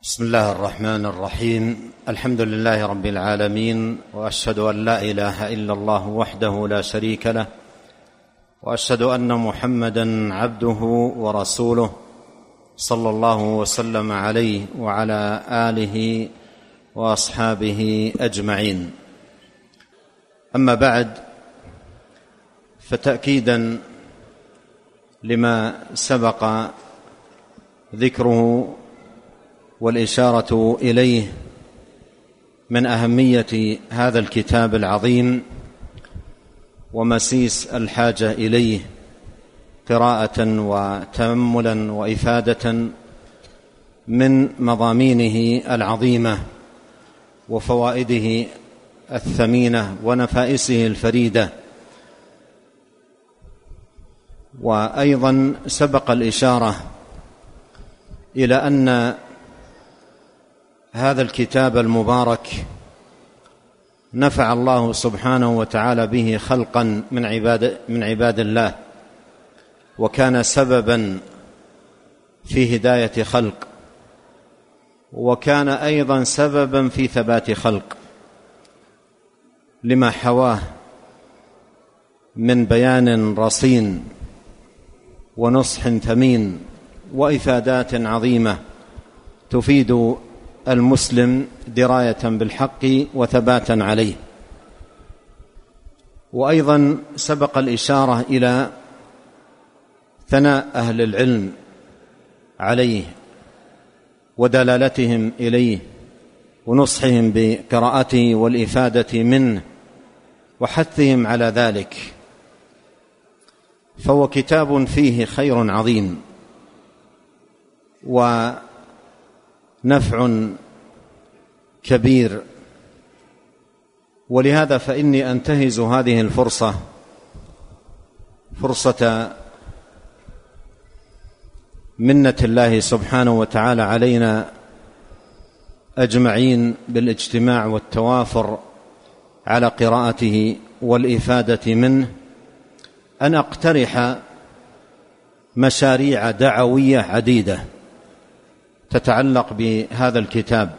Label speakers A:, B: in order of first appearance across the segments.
A: بسم الله الرحمن الرحيم. الحمد لله رب العالمين، وأشهد أن لا إله إلا الله وحده لا شريك له، وأشهد أن محمدًا عبده ورسوله صلى الله وسلم عليه وعلى آله وأصحابه أجمعين. أما بعد، فتأكيدًا لما سبق ذكره والإشارة إليه من أهمية هذا الكتاب العظيم ومسيس الحاجة إليه قراءة وتأملا وإفادة من مضامينه العظيمة وفوائده الثمينة ونفائسه الفريدة. وأيضا سبق الإشارة إلى أن هذا الكتاب المبارك نفع الله سبحانه وتعالى به خلقا من عباد الله، وكان سببا في هداية خلق، وكان أيضا سببا في ثبات خلق، لما حواه من بيان رصين ونصح ثمين وإفادات عظيمة تفيد المسلم دراية بالحق وثباتا عليه. وأيضا سبق الإشارة إلى ثناء أهل العلم عليه ودلالتهم إليه ونصحهم بقراءته والإفادة منه وحثهم على ذلك، فهو كتاب فيه خير عظيم ونفع كبير. ولهذا فإني أنتهز هذه الفرصة، فرصة منة الله سبحانه وتعالى علينا أجمعين بالاجتماع والتوافر على قراءته والإفادة منه، أن أقترح مشاريع دعوية عديدة تتعلق بهذا الكتاب،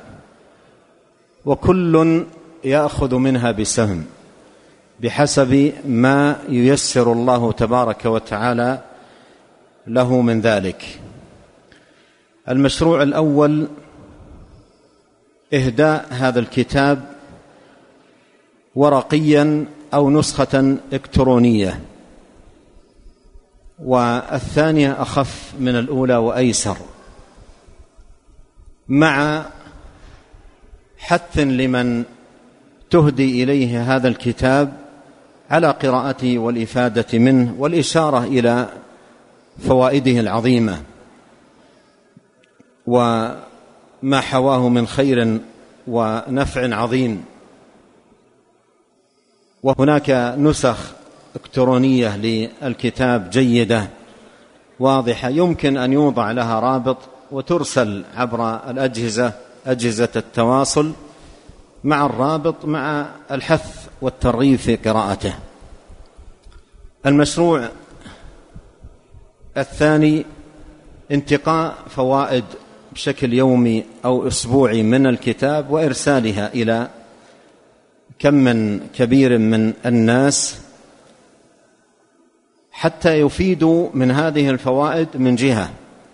A: وكل يأخذ منها بسهم بحسب ما ييسر الله تبارك وتعالى له من ذلك. المشروع الأول إهداء هذا الكتاب ورقيا أو نسخة إلكترونية، والثانية أخف من الأولى وأيسر، مع حث لمن تهدي إليه هذا الكتاب على قراءته والإفادة منه والإشارة إلى فوائده العظيمة وما حواه من خير ونفع عظيم. وهناك نسخ إلكترونية للكتاب جيدة واضحة، يمكن أن يوضع لها رابط وترسل عبر أجهزة التواصل مع الرابط مع الحث والترغيب في قراءته. المشروع الثاني انتقاء فوائد بشكل يومي أو أسبوعي من الكتاب وإرسالها إلى كم من كبير من الناس حتى يفيدوا من هذه الفوائد من جهة،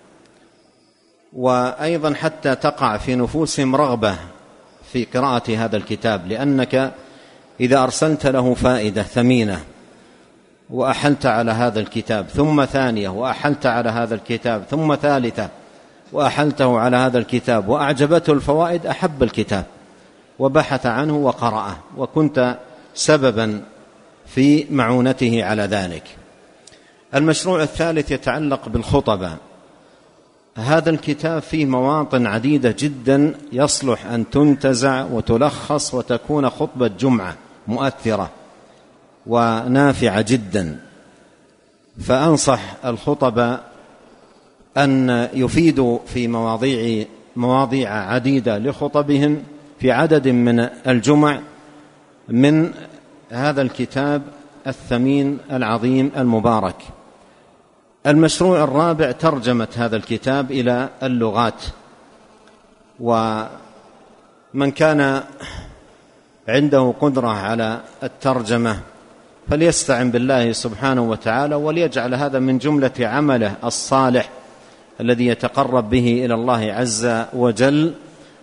A: وأيضا حتى تقع في نفوسهم رغبة في قراءة هذا الكتاب، لأنك إذا أرسلت له فائدة ثمينة وأحلت على هذا الكتاب ثم ثانية وأحلت على هذا الكتاب ثم ثالثة وأحلته على هذا الكتاب وأعجبته الفوائد، أحب الكتاب وبحث عنه وقرأه، وكنت سببا في معونته على ذلك. المشروع الثالث يتعلق بالخطبة. هذا الكتاب فيه مواطن عديدة جدا يصلح أن تنتزع وتلخص وتكون خطبة جمعة مؤثرة ونافعة جدا، فأنصح الخطبة أن يفيدوا في مواضيع عديدة لخطبهم في عدد من الجمع من هذا الكتاب الثمين العظيم المبارك. المشروع الرابع ترجمة هذا الكتاب إلى اللغات ومن كان عنده قدرة على الترجمة فليستعن بالله سبحانه وتعالى، وليجعل هذا من جملة عمله الصالح الذي يتقرب به إلى الله عز وجل،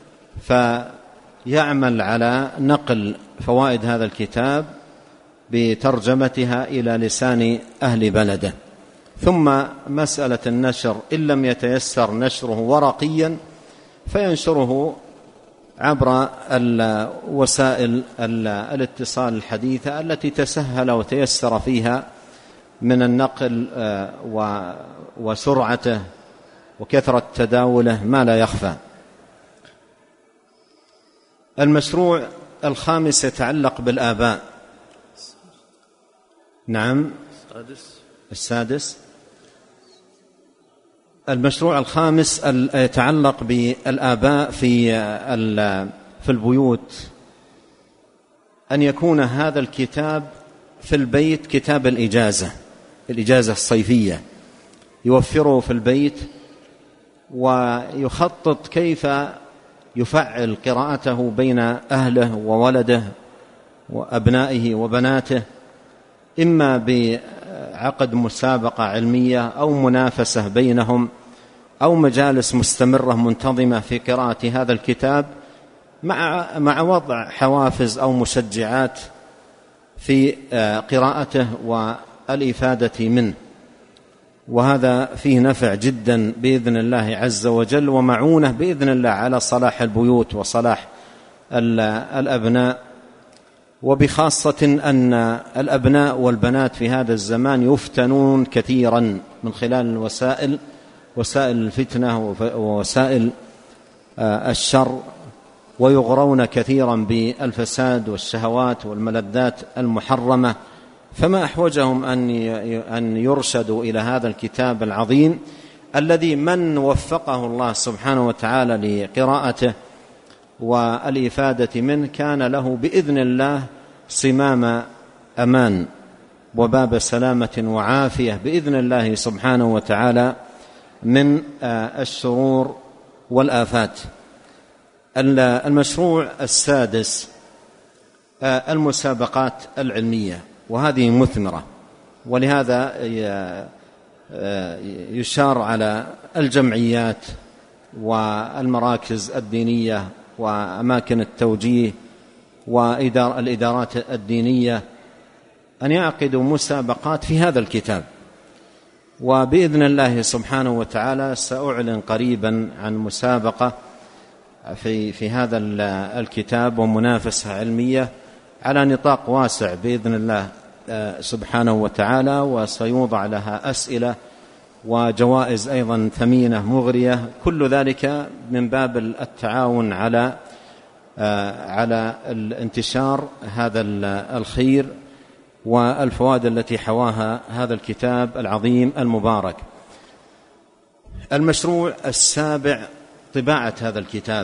A: فيعمل على نقل فوائد هذا الكتاب بترجمتها إلى لسان أهل بلده. ثم مسألة النشر، إن لم يتيسر نشره ورقيا فينشره عبر وسائل الاتصال الحديثة التي تسهل وتيسر فيها من النقل وسرعته وكثرة تداوله ما لا يخفى. المشروع الخامس يتعلق بالآباء. نعم، السادس. المشروع الخامس يتعلق بالآباء في البيوت، أن يكون هذا الكتاب في البيت كتاب الإجازة الصيفية، يوفره في البيت ويخطط كيف يفعل قراءته بين أهله وولده وأبنائه وبناته، إما بعقد مسابقة علمية أو منافسة بينهم أو مجالس مستمرة منتظمة في قراءة هذا الكتاب، مع وضع حوافز أو مشجعات في قراءته والإفادة منه. وهذا فيه نفع جدا بإذن الله عز وجل، ومعونة بإذن الله على صلاح البيوت وصلاح الأبناء، وبخاصة أن الأبناء والبنات في هذا الزمان يفتنون كثيرا من خلال وسائل الفتنة ووسائل الشر، ويغرون كثيرا بالفساد والشهوات والملذات المحرمة، فما أحوجهم أن يرشدوا إلى هذا الكتاب العظيم الذي من وفقه الله سبحانه وتعالى لقراءته والإفادة منه كان له بإذن الله صمام أمان وباب سلامة وعافية بإذن الله سبحانه وتعالى من الشرور والآفات. المشروع السادس المسابقات العلمية، وهذه مثمرة، ولهذا يشار على الجمعيات والمراكز الدينية وأماكن التوجيه والإدارات الدينية أن يعقدوا مسابقات في هذا الكتاب. وبإذن الله سبحانه وتعالى سأعلن قريبا عن مسابقة في هذا الكتاب ومنافسة علمية على نطاق واسع بإذن الله سبحانه وتعالى، وسيوضع لها أسئلة وجوائز أيضا ثمينة مغرية، كل ذلك من باب التعاون على الانتشار هذا الخير والفوائد التي حواها هذا الكتاب العظيم المبارك. المشروع السابع طباعة هذا الكتاب،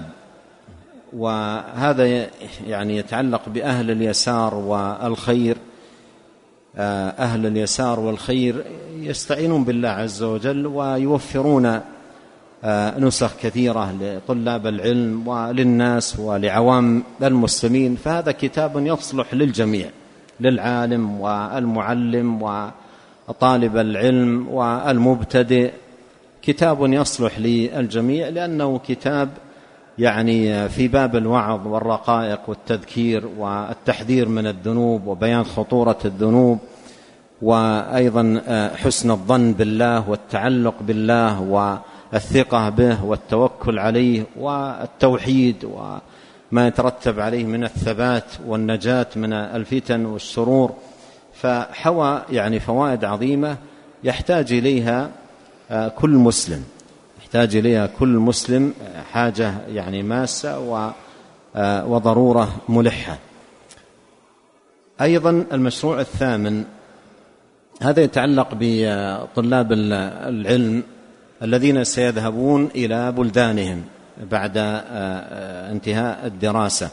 A: وهذا يعني يتعلق بأهل اليسار والخير. أهل اليسار والخير يستعينون بالله عز وجل ويوفرون نسخ كثيرة لطلاب العلم وللناس ولعوام المسلمين، فهذا كتاب يصلح للجميع، للعالم والمعلم وطالب العلم والمبتدئ، كتاب يصلح للجميع، لأنه كتاب يعني في باب الوعظ والرقائق والتذكير والتحذير من الذنوب وبيان خطورة الذنوب، وأيضا حسن الظن بالله والتعلق بالله والثقة به والتوكل عليه والتوحيد وما يترتب عليه من الثبات والنجاة من الفتن والشرور. فحوى يعني فوائد عظيمة يحتاج إليها كل مسلم حاجة يعني ماسة وضرورة ملحة. أيضا المشروع الثامن هذا يتعلق بطلاب العلم الذين سيذهبون إلى بلدانهم بعد انتهاء الدراسة،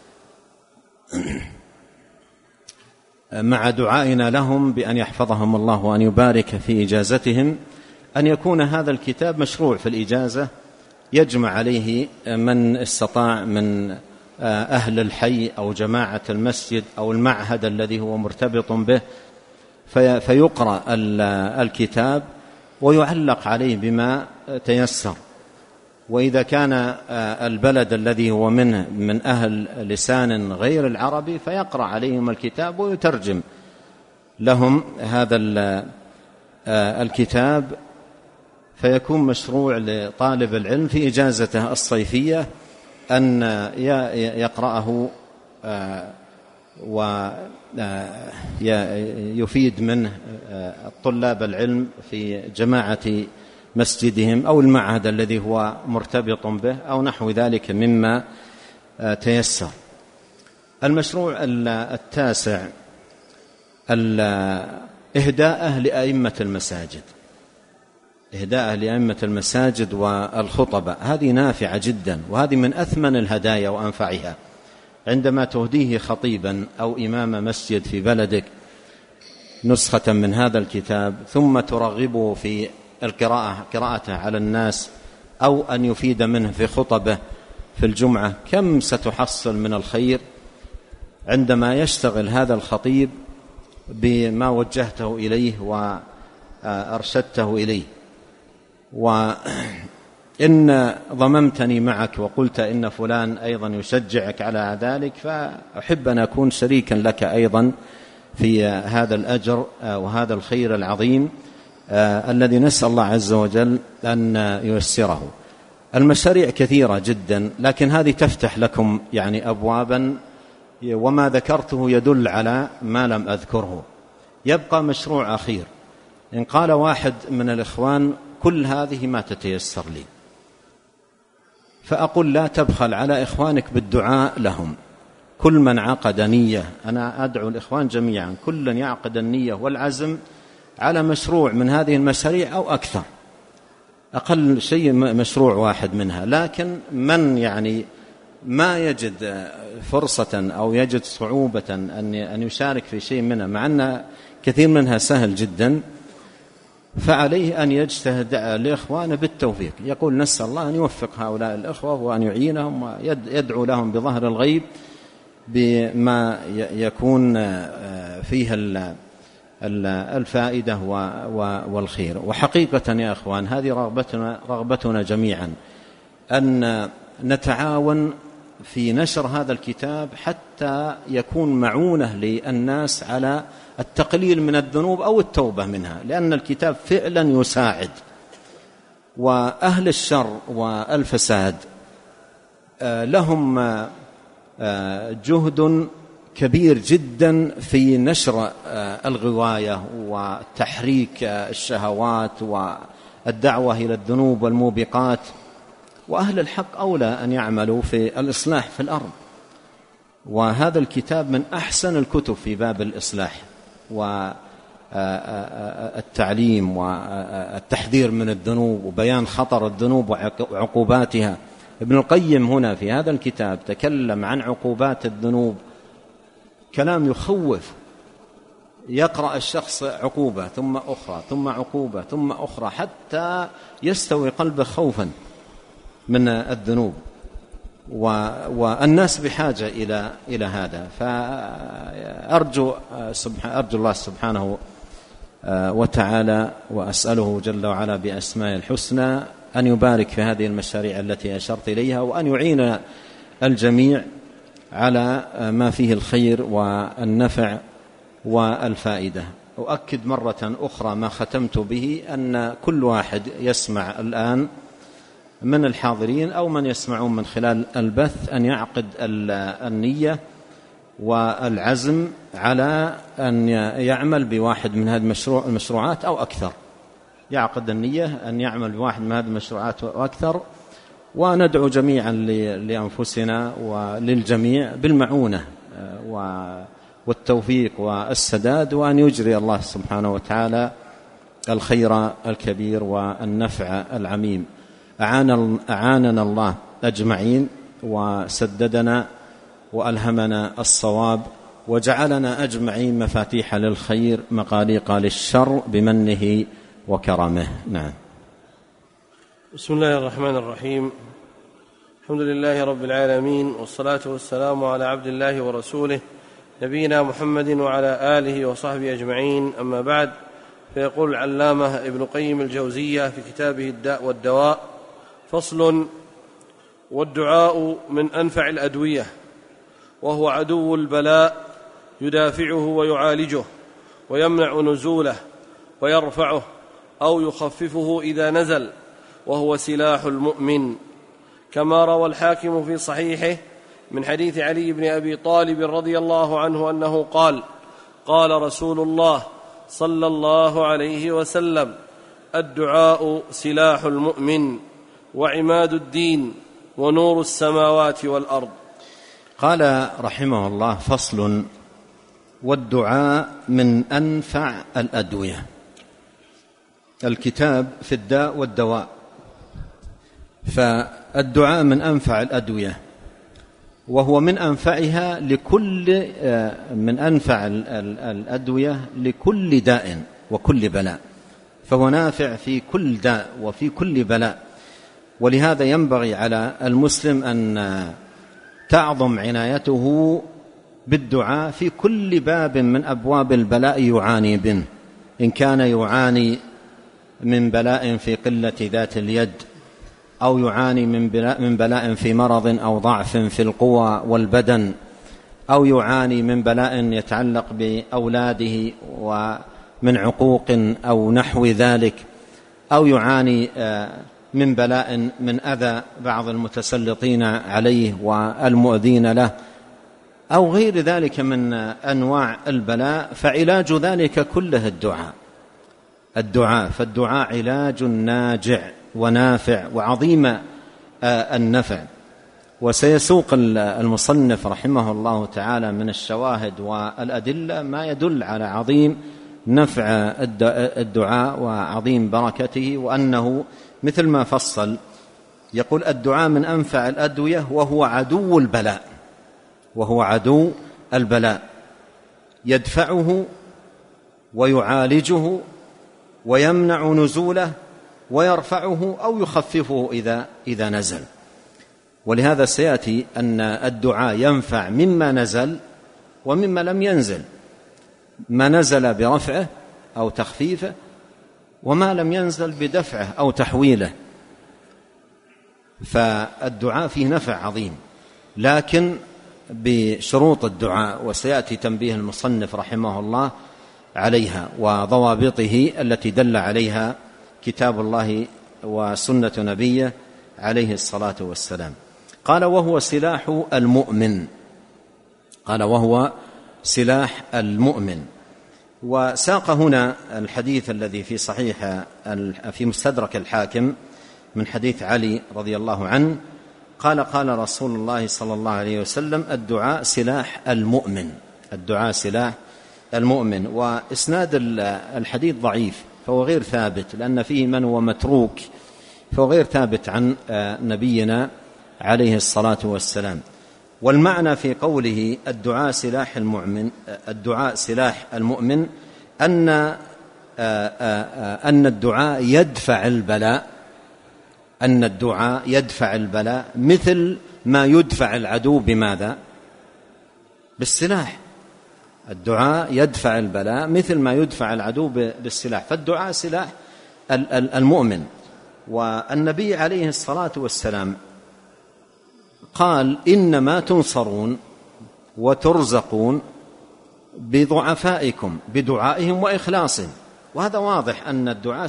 A: مع دعائنا لهم بأن يحفظهم الله وأن يبارك في إجازتهم، أن يكون هذا الكتاب مشروع في الإجازة يجمع عليه من استطاع من أهل الحي أو جماعة المسجد أو المعهد الذي هو مرتبط به، فيقرأ الكتاب ويعلق عليه بما تيسر. وإذا كان البلد الذي هو منه من أهل لسان غير العربي فيقرأ عليهم الكتاب ويترجم لهم هذا الكتاب، فيكون مشروع لطالب العلم في إجازته الصيفية أن يقرأه ويفيد منه طلاب العلم في جماعة مسجدهم أو المعهد الذي هو مرتبط به أو نحو ذلك مما تيسر. المشروع التاسع إهداءه لأئمة المساجد، إهداءه لأئمة المساجد والخطباء، هذه نافعة جدا، وهذه من أثمن الهدايا وأنفعها. عندما تهديه خطيبا أو إمام مسجد في بلدك نسخة من هذا الكتاب ثم ترغبه في قراءته على الناس أو أن يفيد منه في خطبه في الجمعة، كم ستحصل من الخير عندما يشتغل هذا الخطيب بما وجهته إليه وأرشدته إليه. وإن ضممتني معك وقلت إن فلان أيضا يشجعك على ذلك، فأحب أن أكون شريكا لك أيضا في هذا الأجر وهذا الخير العظيم الذي نسأل الله عز وجل أن ييسره. المشاريع كثيرة جدا، لكن هذه تفتح لكم يعني أبوابا، وما ذكرته يدل على ما لم أذكره. يبقى مشروع أخير، إن قال واحد من الإخوان كل هذه ما تتيسر لي، فأقول لا تبخل على إخوانك بالدعاء لهم. كل من عقد نية، أنا أدعو الإخوان جميعا كل يعقد النية والعزم على مشروع من هذه المشاريع أو أكثر، أقل شيء مشروع واحد منها. لكن من يعني ما يجد فرصة أو يجد صعوبة أن يشارك في شيء منها، مع أن كثير منها سهل جدا، فعليه أن يجتهد لإخوانه بالتوفيق. يقول نسأل الله أن يوفق هؤلاء الإخوة وأن يعينهم ويدعو لهم بظهر الغيب بما يكون فيها الفائدة والخير. وحقيقة يا أخوان هذه رغبتنا جميعا أن نتعاون في نشر هذا الكتاب حتى يكون معونة للناس على التقليل من الذنوب أو التوبة منها، لأن الكتاب فعلا يساعد. وأهل الشر والفساد لهم جهد كبير جدا في نشر الغواية وتحريك الشهوات والدعوة إلى الذنوب والموبقات، وأهل الحق أولى أن يعملوا في الإصلاح في الأرض. وهذا الكتاب من أحسن الكتب في باب الإصلاح والتعليم والتحذير من الذنوب وبيان خطر الذنوب وعقوباتها. ابن القيم هنا في هذا الكتاب تكلم عن عقوبات الذنوب كلام يخوف. يقرأ الشخص عقوبة ثم أخرى ثم عقوبة ثم أخرى حتى يستوي قلبه خوفا من الذنوب، والناس بحاجة إلى هذا. فأرجو الله سبحانه وتعالى وأسأله جل وعلا بأسماء الحسنى أن يبارك في هذه المشاريع التي أشرت إليها، وأن يعين الجميع على ما فيه الخير والنفع والفائدة. أؤكد مرة أخرى ما ختمت به، أن كل واحد يسمع الآن من الحاضرين أو من يسمعون من خلال البث أن يعقد النية والعزم على أن يعمل بواحد من هذه المشروعات أو أكثر. يعقد النية أن يعمل بواحد من هذه المشروعات أو أكثر، وندعو جميعا لأنفسنا وللجميع بالمعونة والتوفيق والسداد، وأن يجري الله سبحانه وتعالى الخير الكبير والنفع العميم. أعاننا الله أجمعين وسددنا وألهمنا الصواب، وجعلنا أجمعين مفاتيح للخير مغاليق للشر بمنه وكرمه. نعم.
B: بسم الله الرحمن الرحيم. الحمد لله رب العالمين، والصلاة والسلام على عبد الله ورسوله نبينا محمد وعلى آله وصحبه أجمعين، أما بعد. فيقول العلامة ابن قيم الجوزية في كتابه الداء والدواء: فصل: والدعاء من أنفع الأدوية، وهو عدو البلاء، يدافعه ويعالجه ويمنع نزوله ويرفعه أو يخففه إذا نزل، وهو سلاح المؤمن، كما روى الحاكم في صحيحه من حديث علي بن أبي طالب رضي الله عنه أنه قال: قال رسول الله صلى الله عليه وسلم: الدعاء سلاح المؤمن وعماد الدين ونور السماوات والأرض.
A: قال رحمه الله: فصل: والدعاء من أنفع الأدوية. الكتاب في الداء والدواء، فالدعاء من أنفع الأدوية، وهو من أنفعها من أنفع الأدوية لكل داء وكل بلاء، فهو نافع في كل داء وفي كل بلاء. ولهذا ينبغي على المسلم أن تعظم عنايته بالدعاء في كل باب من أبواب البلاء يعاني منه، إن كان يعاني من بلاء في قلة ذات اليد، أو يعاني من بلاء في مرض أو ضعف في القوى والبدن، أو يعاني من بلاء يتعلق بأولاده ومن عقوق أو نحو ذلك، أو يعاني من بلاء من أذى بعض المتسلطين عليه والمؤذين له، أو غير ذلك من أنواع البلاء، فعلاج ذلك كله الدعاء. فالدعاء علاج ناجع ونافع وعظيم النفع. وسيسوق المصنف رحمه الله تعالى من الشواهد والأدلة ما يدل على عظيم نفع الدعاء وعظيم بركته، وأنه مثل ما فصل يقول: الدعاء من أنفع الأدوية وهو عدو البلاء، يدفعه ويعالجه ويمنع نزوله ويرفعه أو يخففه إذا نزل. ولهذا سيأتي أن الدعاء ينفع مما نزل ومما لم ينزل، ما نزل برفعه أو تخفيفه، وما لم ينزل بدفعه أو تحويله. فالدعاء فيه نفع عظيم، لكن بشروط الدعاء، وسيأتي تنبيه المصنف رحمه الله عليها وضوابطه التي دل عليها كتاب الله وسنة نبيه عليه الصلاة والسلام. قال: وهو سلاح المؤمن. وساق هنا الحديث الذي في صحيح في مستدرك الحاكم من حديث علي رضي الله عنه قال: قال رسول الله صلى الله عليه وسلم: الدعاء سلاح المؤمن. وإسناد الحديث ضعيف، فهو غير ثابت، لأن فيه من هو متروك، فهو غير ثابت عن نبينا عليه الصلاة والسلام. والمعنى في قوله الدعاء سلاح المؤمن أن الدعاء يدفع البلاء مثل ما يدفع العدو. بماذا؟ بالسلاح. الدعاء يدفع البلاء مثل ما يدفع العدو بالسلاح، فالدعاء سلاح المؤمن. والنبي عليه الصلاة والسلام قال: إنما تنصرون وترزقون بضعفائكم بدعائهم وإخلاصهم. وهذا واضح أن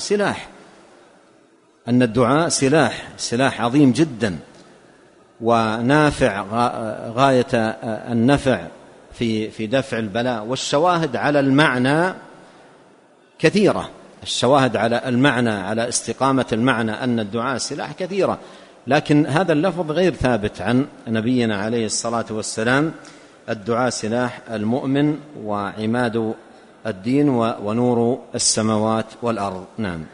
A: الدعاء سلاح عظيم جدا ونافع غاية النفع في دفع البلاء. والشواهد على المعنى كثيرة، الشواهد على المعنى، على استقامة المعنى أن الدعاء سلاح كثيرة، لكن هذا اللفظ غير ثابت عن نبينا عليه الصلاة والسلام: الدعاء سلاح المؤمن وعماد الدين ونور السماوات والأرض.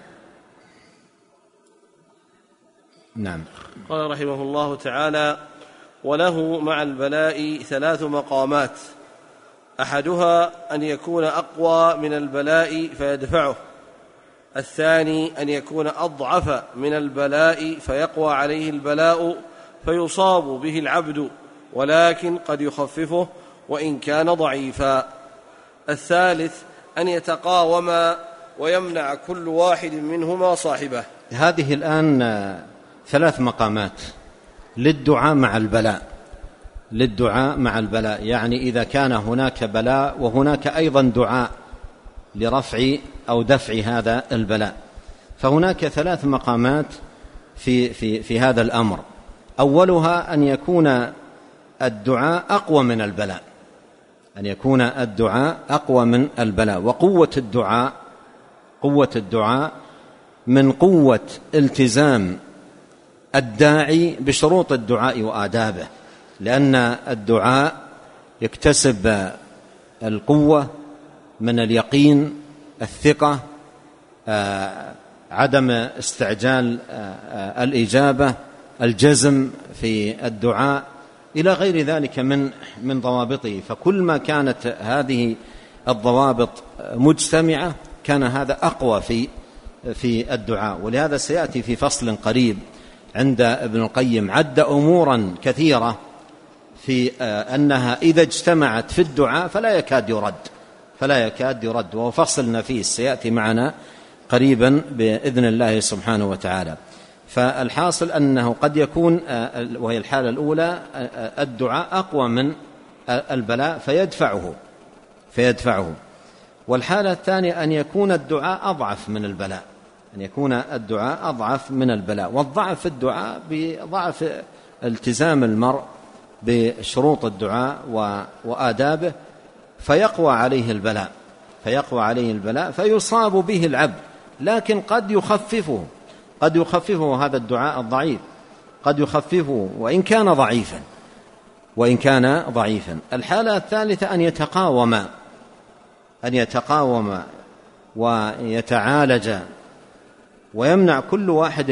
A: نعم.
B: قال رحمه الله تعالى: وله مع البلاء 3 مقامات، أحدها أن يكون أقوى من البلاء فيدفعه، الثاني أن يكون أضعف من البلاء فيقوى عليه البلاء فيصاب به العبد، ولكن قد يخففه وإن كان ضعيفا. الثالث أن يتقاوما ويمنع كل واحد منهما صاحبه.
A: هذه الآن 3 مقامات للدعاء مع البلاء. للدعاء مع البلاء يعني إذا كان هناك بلاء وهناك أيضا دعاء لرفع أو دفع هذا البلاء، فهناك 3 مقامات في هذا الأمر. أولها أن يكون الدعاء أقوى من البلاء، أن يكون الدعاء أقوى من البلاء. وقوة الدعاء من قوة التزام الداعي بشروط الدعاء وآدابه، لأن الدعاء يكتسب القوة من اليقين، الثقة، عدم استعجال الإجابة، الجزم في الدعاء، إلى غير ذلك من ضوابطه. فكل ما كانت هذه الضوابط مجتمعة كان هذا أقوى في الدعاء. ولهذا سيأتي في فصل قريب عند ابن القيم عد أمورا كثيرة في أنها إذا اجتمعت في الدعاء فلا يكاد يرد، وهو فصل نفيس سيأتي معنا قريبا بإذن الله سبحانه وتعالى. فالحاصل أنه قد يكون، وهي الحالة الأولى، الدعاء أقوى من البلاء فيدفعه. والحالة الثانية أن يكون الدعاء أضعف من البلاء، والضعف في الدعاء بضعف التزام المرء بشروط الدعاء وآدابه، فيقوى عليه البلاء فيصاب به العبد، لكن قد يخففه هذا الدعاء الضعيف، قد يخففه وإن كان ضعيفا. الحالة الثالثة أن يتقاوم ويتعالج ويمنع كل واحد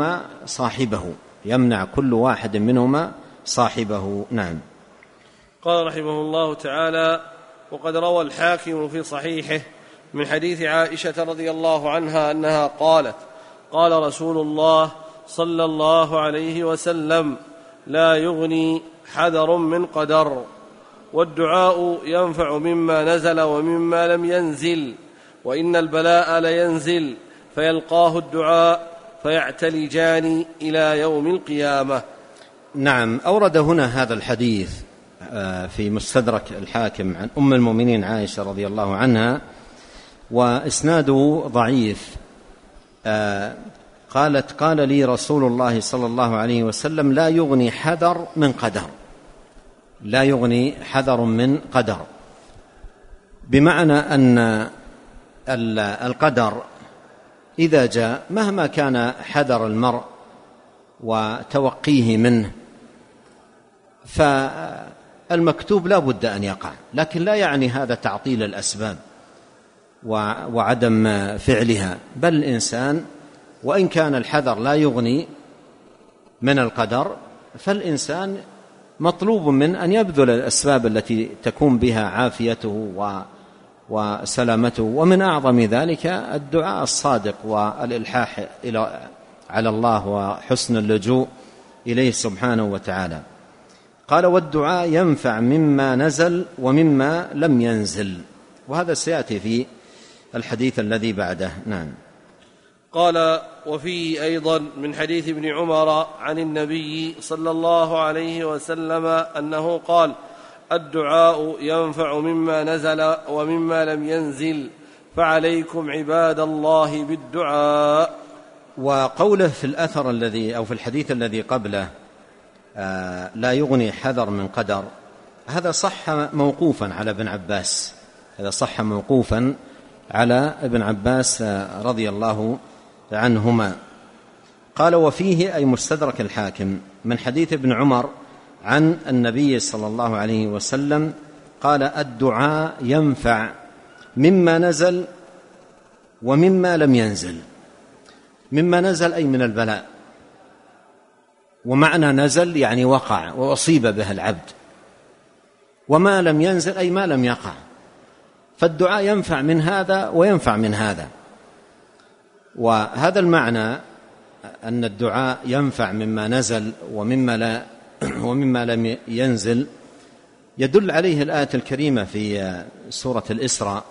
A: منهما صاحبه. نعم.
B: قال رحمه الله تعالى: وقد روى الحاكم في صحيحه من حديث عائشة رضي الله عنها أنها قالت: قال رسول الله صلى الله عليه وسلم: لا يغني حذر من قدر، والدعاء ينفع مما نزل ومما لم ينزل، وإن البلاء لينزل فيلقاه الدعاء فيعتلجان إلى يوم القيامة.
A: نعم. أورد هنا هذا الحديث في مستدرك الحاكم عن أم المؤمنين عائشة رضي الله عنها، وإسناده ضعيف. قالت: قال لي رسول الله صلى الله عليه وسلم: لا يغني حذر من قدر، بمعنى أن القدر إذا جاء مهما كان حذر المرء وتوقيه منه فالمكتوب لا بد أن يقع، لكن لا يعني هذا تعطيل الأسباب وعدم فعلها، بل الإنسان وإن كان الحذر لا يغني من القدر، فالإنسان مطلوب من أن يبذل الأسباب التي تكون بها عافيته وسلامته. ومن أعظم ذلك الدعاء الصادق والإلحاح على الله وحسن اللجوء إليه سبحانه وتعالى. قال: والدعاء ينفع مما نزل ومما لم ينزل، وهذا سيأتي في الحديث الذي بعده. نعم.
B: قال: وفيه أيضا من حديث ابن عمر عن النبي صلى الله عليه وسلم أنه قال: الدعاء ينفع مما نزل ومما لم ينزل، فعليكم عباد الله بالدعاء.
A: وقوله في الأثر الذي أو في الحديث الذي قبله لا يغني حذر من قدر، هذا صح موقوفا على ابن عباس، ابن عباس رضي الله عنهما. قال: وفيه أي مستدرك الحاكم من حديث ابن عمر عن النبي صلى الله عليه وسلم قال: الدعاء ينفع مما نزل ومما لم ينزل. مما نزل أي من البلاء، ومعنى نزل يعني وقع وأصيب به العبد، وما لم ينزل أي ما لم يقع، فالدعاء ينفع من هذا وينفع من هذا. وهذا المعنى أن الدعاء ينفع مما نزل ومما لم ينزل يدل عليه الآية الكريمة في سورة الإسراء،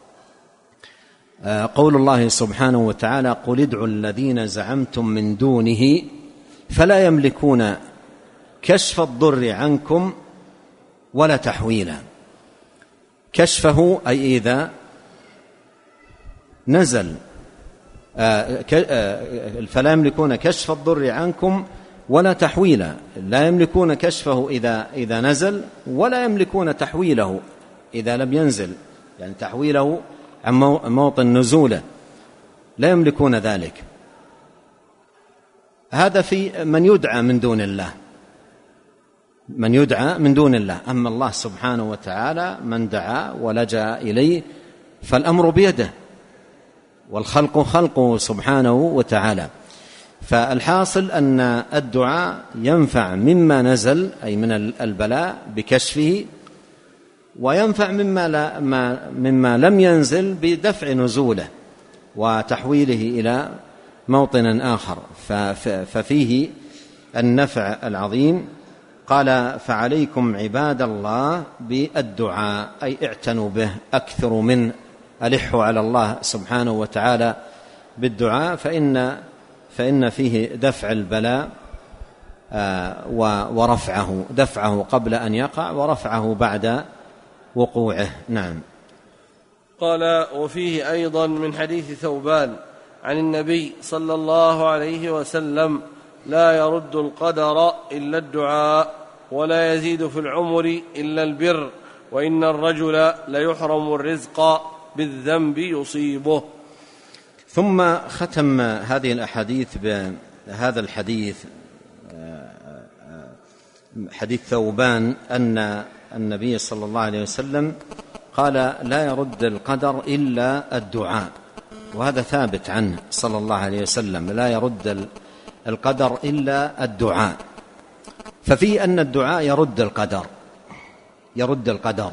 A: قول الله سبحانه وتعالى: قل ادعوا الذين زعمتم من دونه فلا يملكون كشف الضر عنكم ولا تحويلا. كشفه أي إذا نزل، فلا يملكون كشف الضر عنكم ولا تحويلا، لا يملكون كشفه إذا نزل، ولا يملكون تحويله إذا لم ينزل، يعني تحويله عن موطن نزوله لا يملكون ذلك. هذا في من يدعى من دون الله، من يدعى من دون الله. أما الله سبحانه وتعالى من دعا ولجأ إليه فالأمر بيده، والخلق خلقه سبحانه وتعالى. فالحاصل أن الدعاء ينفع مما نزل أي من البلاء بكشفه، وينفع مما لم ينزل بدفع نزوله وتحويله إلى موطن آخر، ففيه النفع العظيم. قال: فعليكم عباد الله بالدعاء، أي اعتنوا به، أكثروا منه، ألحوا على الله سبحانه وتعالى بالدعاء، فإن فيه دفع البلاء ورفعه، دفعه قبل أن يقع ورفعه بعد وقوعه. نعم.
B: قال: وفيه أيضا من حديث ثوبان عن النبي صلى الله عليه وسلم: لا يرد القدر إلا الدعاء، ولا يزيد في العمر إلا البر، وإن الرجل ليحرم الرزق بالذنب يصيبه.
A: ثم ختم هذه الأحاديث بهذا الحديث، حديث ثوبان، أن النبي صلى الله عليه وسلم قال: لا يرد القدر إلا الدعاء، وهذا ثابت عنه صلى الله عليه وسلم، لا يرد القدر إلا الدعاء. ففي أن الدعاء يرد القدر،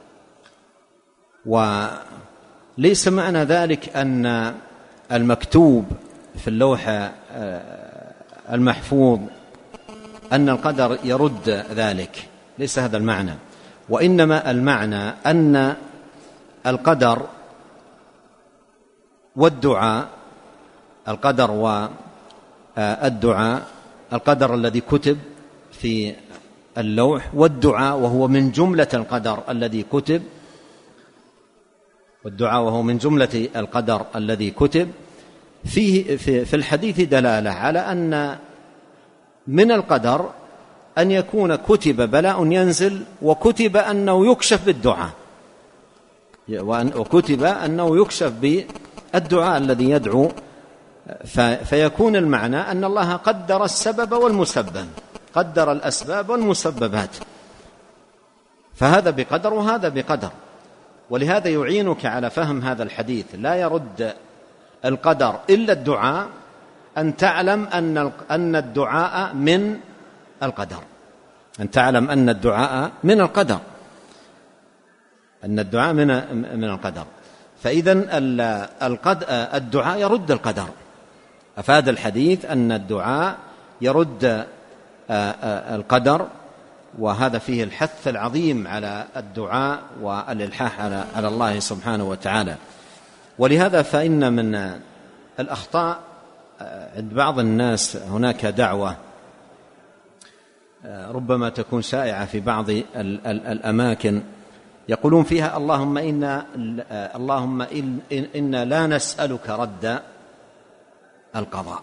A: وليس معنى ذلك أن المكتوب في اللوح المحفوظ أن القدر يرد ذلك، ليس هذا المعنى، وإنما المعنى أن القدر والدعاء، القدر والدعاء، القدر الذي كتب في اللوح، والدعاء وهو من جملة القدر الذي كتب، والدعاء وهو من جملة القدر الذي كتب، فيه في الحديث دلالة على أن من القدر أن يكون كتب بلاء ينزل، وكتب أنه يكشف بالدعاء، وكتب أنه يكشف بالدعاء الذي يدعو، فيكون المعنى أن الله قدر السبب والمسبب، قدر الأسباب والمسببات، فهذا بقدر وهذا بقدر. ولهذا يعينك على فهم هذا الحديث: لا يرد القدر إلا الدعاء، أن تعلم أن الدعاء من القدر، أن تعلم أن الدعاء من القدر، أن الدعاء من القدر. فإذن الدعاء يرد القدر. أفاد الحديث أن الدعاء يرد القدر، وهذا فيه الحث العظيم على الدعاء والإلحاح على الله سبحانه وتعالى. ولهذا فإن من الأخطاء عند بعض الناس هناك دعوة ربما تكون شائعة في بعض الأماكن، يقولون فيها: اللهم إنا لا نسألك رد القضاء،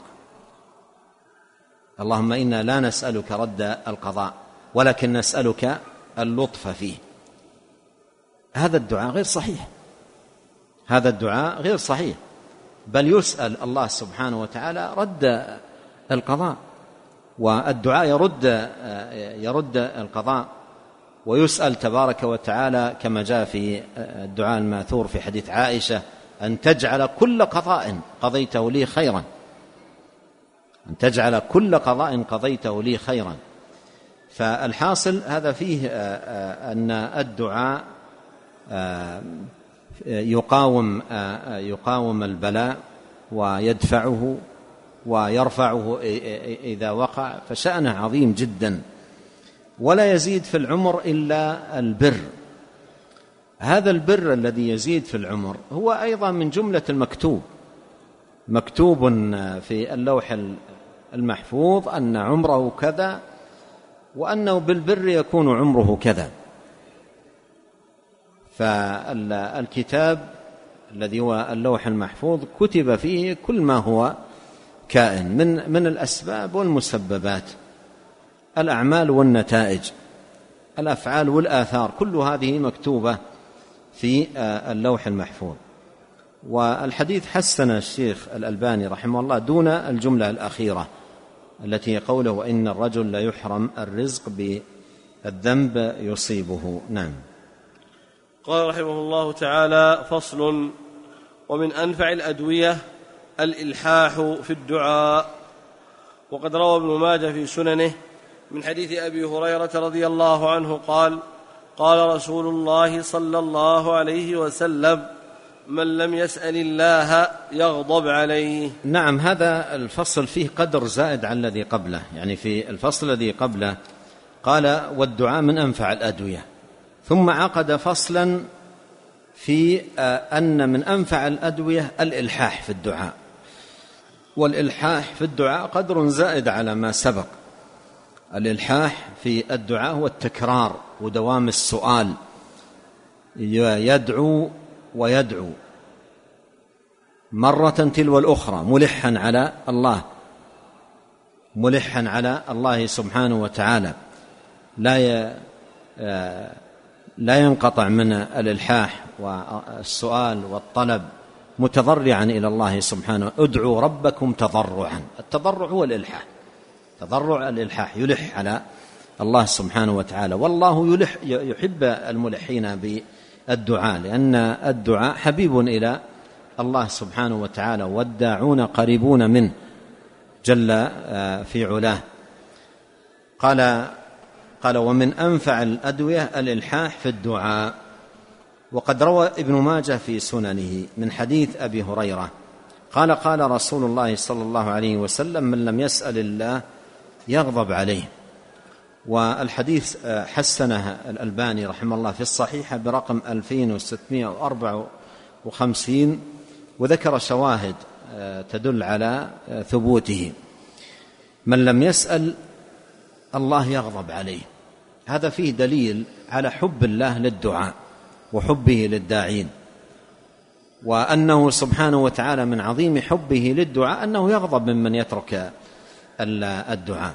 A: اللهم إنا لا نسألك رد القضاء، ولكن نسألك اللطف فيه. هذا الدعاء غير صحيح، هذا الدعاء غير صحيح، بل يسأل الله سبحانه وتعالى رد القضاء، والدعاء يرد القضاء، ويسأل تبارك وتعالى كما جاء في الدعاء الماثور في حديث عائشة: أن تجعل كل قضاء قضيته لي خيرا، أن تجعل كل قضاء قضيته لي خيرا. فالحاصل هذا فيه أن الدعاء يقاوم البلاء ويدفعه ويرفعه إذا وقع، فشأنه عظيم جدا. ولا يزيد في العمر إلا البر. هذا البر الذي يزيد في العمر هو أيضا من جملة المكتوب، مكتوب في اللوح المحفوظ أن عمره كذا، وأنه بالبر يكون عمره كذا. فالكتاب الذي هو اللوح المحفوظ كتب فيه كل ما هو كائن من الأسباب والمسببات، الأعمال والنتائج، الأفعال والآثار، كل هذه مكتوبة في اللوح المحفوظ. والحديث حسن الشيخ الألباني رحمه الله دون الجملة الأخيرة التي قوله وإن الرجل لا يحرم الرزق بالذنب يصيبه. نعم.
B: قال رحمه الله تعالى: فصل: ومن أنفع الأدوية الإلحاح في الدعاء. وقد روى ابن ماجه في سننه من حديث أبي هريرة رضي الله عنه قال: قال رسول الله صلى الله عليه وسلم: من لم يسأل الله يغضب عليه.
A: نعم، هذا الفصل فيه قدر زائد عن الذي قبله. يعني في الفصل الذي قبله قال والدعاء من أنفع الأدوية، ثم عقد فصلا في أن من أنفع الأدوية الإلحاح في الدعاء. والإلحاح في الدعاء قدر زائد على ما سبق. الإلحاح في الدعاء هو التكرار ودوام السؤال، يدعو ويدعو مرة تلو الأخرى ملحا على الله، ملحا على الله سبحانه وتعالى، لا ينقطع من الإلحاح والسؤال والطلب، متضرعا إلى الله سبحانه. ادعوا ربكم تضرعا. التضرع هو الإلحاح، تضرع الإلحاح، يلح على الله سبحانه وتعالى. والله يحب الملحين بالدعاء، لأن الدعاء حبيب إلى الله سبحانه وتعالى، والداعون قريبون منه جل في علاه. قال ومن أنفع الأدوية الإلحاح في الدعاء. وقد روى ابن ماجه في سننه من حديث أبي هريرة قال رسول الله صلى الله عليه وسلم: من لم يسأل الله يغضب عليه. والحديث حسنه الألباني رحمه الله في الصحيحة برقم 2654، وذكر شواهد تدل على ثبوته. من لم يسأل الله يغضب عليه، هذا فيه دليل على حب الله للدعاء وحبه للداعين، وأنه سبحانه وتعالى من عظيم حبه للدعاء أنه يغضب ممن يترك الدعاء.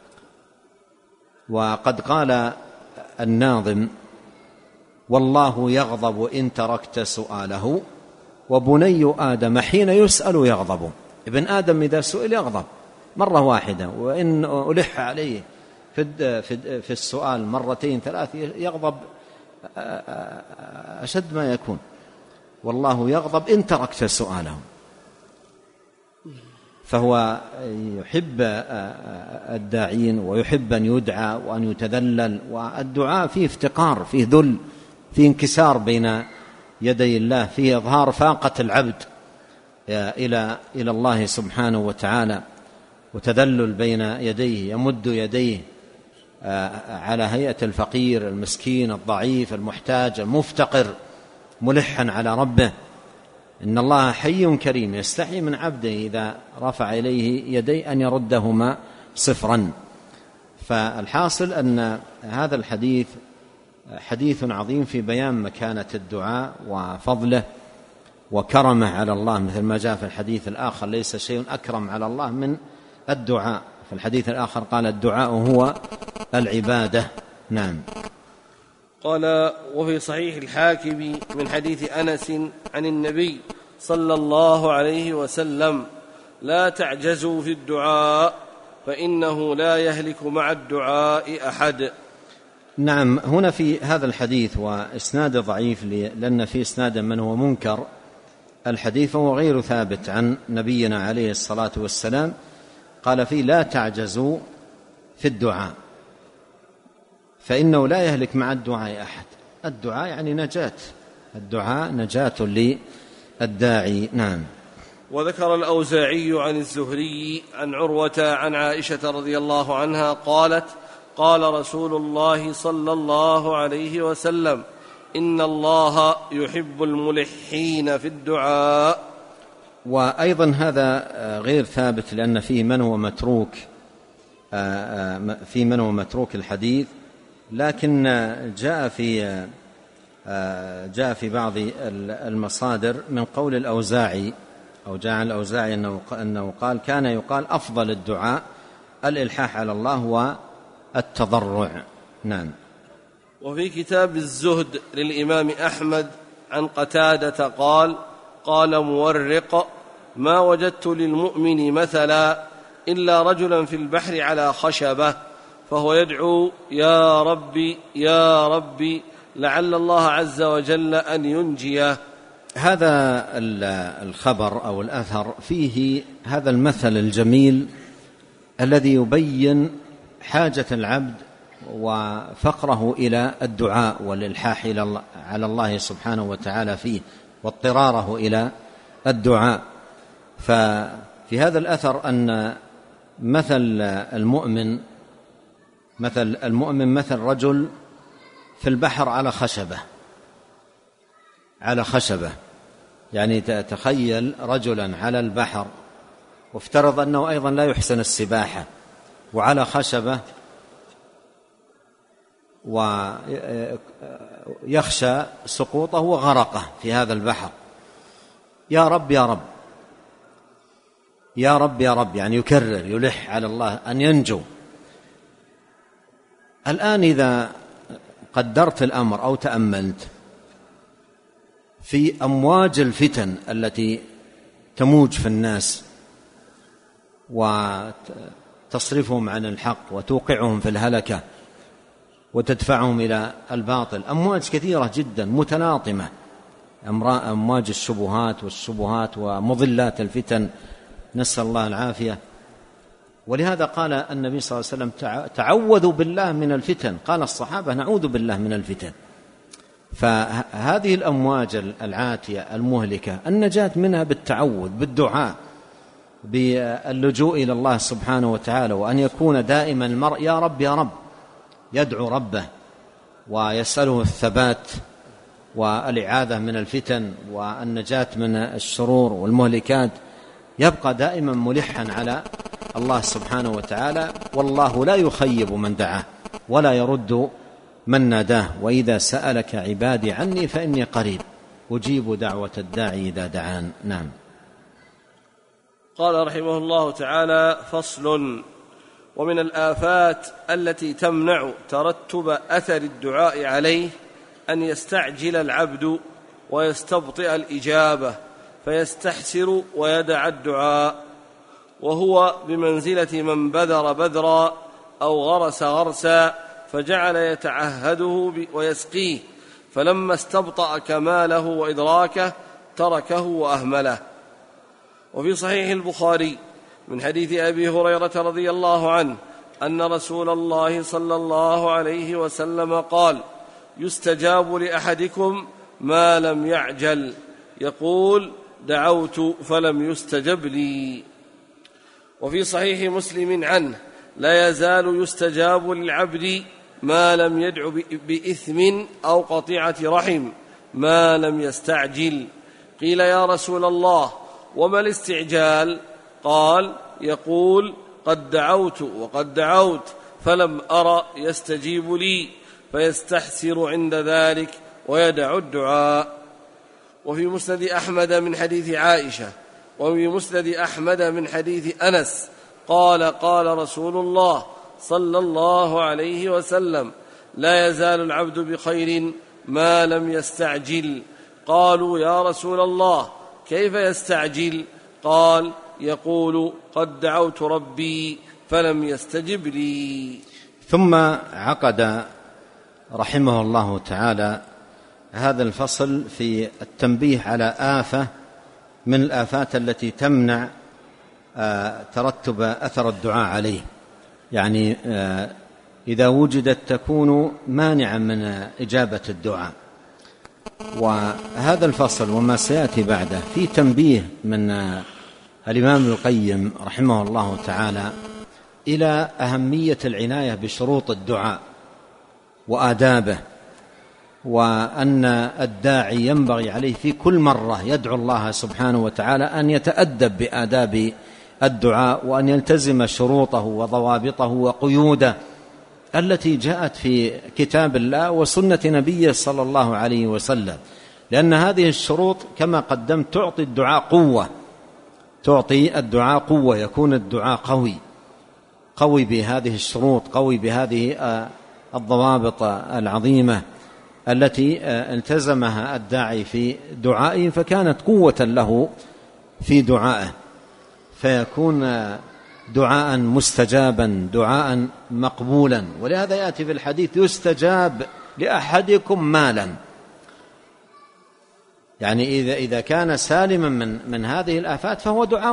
A: وقد قال الناظم: والله يغضب إن تركت سؤاله، وبني آدم حين يسأل يغضب. ابن آدم إذا سئل يغضب مرة واحدة، وإن ألح عليه في السؤال مرتين ثلاث يغضب أشد ما يكون. والله يغضب إن تركت سؤاله. فهو يحب الداعين ويحب أن يدعى وأن يتذلل، والدعاء فيه افتقار، فيه ذل، فيه انكسار بين يدي الله، فيه إظهار فاقة العبد إلى الله سبحانه وتعالى، وتذلل بين يديه، يمد يديه على هيئة الفقير المسكين الضعيف المحتاج المفتقر، ملحا على ربه. إن الله حي كريم يستحي من عبده إذا رفع إليه يديه أن يردهما صفرا. فالحاصل أن هذا الحديث حديث عظيم في بيان مكانة الدعاء وفضله وكرمه على الله، مثل ما جاء في الحديث الآخر: ليس شيء أكرم على الله من الدعاء. في الحديث الآخر قال: الدعاء هو العبادة. نعم.
B: قال: وفي صحيح الحاكم من حديث أنس عن النبي صلى الله عليه وسلم: لا تعجزوا في الدعاء فإنه لا يهلك مع الدعاء أحد.
A: نعم. هنا في هذا الحديث وإسناد ضعيف، لأن في إسناد من هو منكر الحديث وهو غير ثابت عن نبينا عليه الصلاة والسلام. قال فيه: لا تعجزوا في الدعاء فإنه لا يهلك مع الدعاء أحد. الدعاء يعني نجاة، الدعاء نجاة للداعي. نعم.
B: وذكر الأوزاعي عن الزهري عن عروة عن عائشة رضي الله عنها قالت: قال رسول الله صلى الله عليه وسلم: إن الله يحب الملحين في الدعاء.
A: وأيضا هذا غير ثابت، لأن فيه من هو متروك الحديث، لكن جاء في بعض المصادر من قول الأوزاعي، أو جاء عن الأوزاعي أنه قال: كان يقال أفضل الدعاء الإلحاح على الله والتضرع. نعم.
B: وفي كتاب الزهد للإمام أحمد عن قتادة قال مورق: ما وجدت للمؤمن مثلا إلا رجلا في البحر على خشبة فهو يدعو: يا ربي يا ربي، لعل الله عز وجل أن ينجيه.
A: هذا الخبر أو الأثر فيه هذا المثل الجميل الذي يبين حاجة العبد وفقره إلى الدعاء والإلحاح على الله سبحانه وتعالى فيه، واضطراره إلى الدعاء. ففي هذا الأثر أن مثل المؤمن مثل رجل في البحر على خشبة، يعني تخيل رجلا على البحر، وافترض أنه أيضا لا يحسن السباحة، وعلى خشبة، ويخشى سقوطه وغرقه في هذا البحر. يا رب يا رب يا رب يا رب، يعني يكرر يلح على الله أن ينجو. الآن إذا قدرت الأمر أو تأملت في أمواج الفتن التي تموج في الناس وتصرفهم عن الحق وتوقعهم في الهلكة وتدفعهم إلى الباطل، أمواج كثيرة جدا متلاطمة، أمواج الشبهات ومضلات الفتن، نسأل الله العافية. ولهذا قال النبي صلى الله عليه وسلم: تعوذوا بالله من الفتن. قال الصحابة: نعوذ بالله من الفتن. فهذه الأمواج العاتية المهلكة النجاة منها بالتعوذ، بالدعاء، باللجوء إلى الله سبحانه وتعالى، وأن يكون دائما المرء يا رب يا رب، يدعو ربه ويسأله الثبات والإعاذة من الفتن والنجاة من الشرور والمهلكات، يبقى دائما ملحا على الله سبحانه وتعالى، والله لا يخيب من دعاه ولا يرد من ناداه. وإذا سألك عبادي عني فإني قريب أجيب دعوة الداعي إذا دعان. نعم.
B: قال رحمه الله تعالى: فصل. ومن الآفات التي تمنع ترتب أثر الدعاء عليه أن يستعجل العبد ويستبطئ الإجابة فيستحسر ويدع الدعاء، وهو بمنزلة من بذر بذرا أو غرس غرسا فجعل يتعهده ويسقيه، فلما استبطأ كماله وإدراكه تركه وأهمله. وفي صحيح البخاري من حديث أبي هريرة رضي الله عنه أن رسول الله صلى الله عليه وسلم قال: يستجاب لأحدكم ما لم يعجل، يقول: دعوت فلم يستجب لي. وفي صحيح مسلم عنه: لا يزال يستجاب للعبد ما لم يدع بإثم أو قطيعة رحم ما لم يستعجل. قيل: يا رسول الله وما الاستعجال؟ قال: يقول: قد دعوت وقد دعوت فلم أرى يستجيب لي، فيستحسر عند ذلك ويدع الدعاء. وفي مسند أحمد من حديث عائشة، وفي مسند أحمد من حديث أنس قال: قال رسول الله صلى الله عليه وسلم: لا يزال العبد بخير ما لم يستعجل. قالوا: يا رسول الله كيف يستعجل؟ قال: يقول: قد دعوت ربي فلم يستجب لي.
A: ثم عقد رحمه الله تعالى هذا الفصل في التنبيه على آفة من الآفات التي تمنع ترتب أثر الدعاء عليه، يعني إذا وجدت تكون مانعا من إجابة الدعاء. وهذا الفصل وما سيأتي بعده في تنبيه من الإمام ابن القيم رحمه الله تعالى إلى أهمية العناية بشروط الدعاء وآدابه، وأن الداعي ينبغي عليه في كل مرة يدعو الله سبحانه وتعالى أن يتأدب بآداب الدعاء، وأن يلتزم شروطه وضوابطه وقيوده التي جاءت في كتاب الله وسنة نبيه صلى الله عليه وسلم، لأن هذه الشروط كما قدمت تعطي الدعاء قوة، يكون الدعاء قوي بهذه الشروط، قوي بهذه الضوابط العظيمة التي التزمها الداعي في دعائه، فكانت قوة له في دعائه، فيكون دعاء مستجابا، دعاء مقبولا. ولهذا يأتي في الحديث يستجاب لأحدكم مالا، يعني إذا كان سالما من هذه الآفات فهو دعاء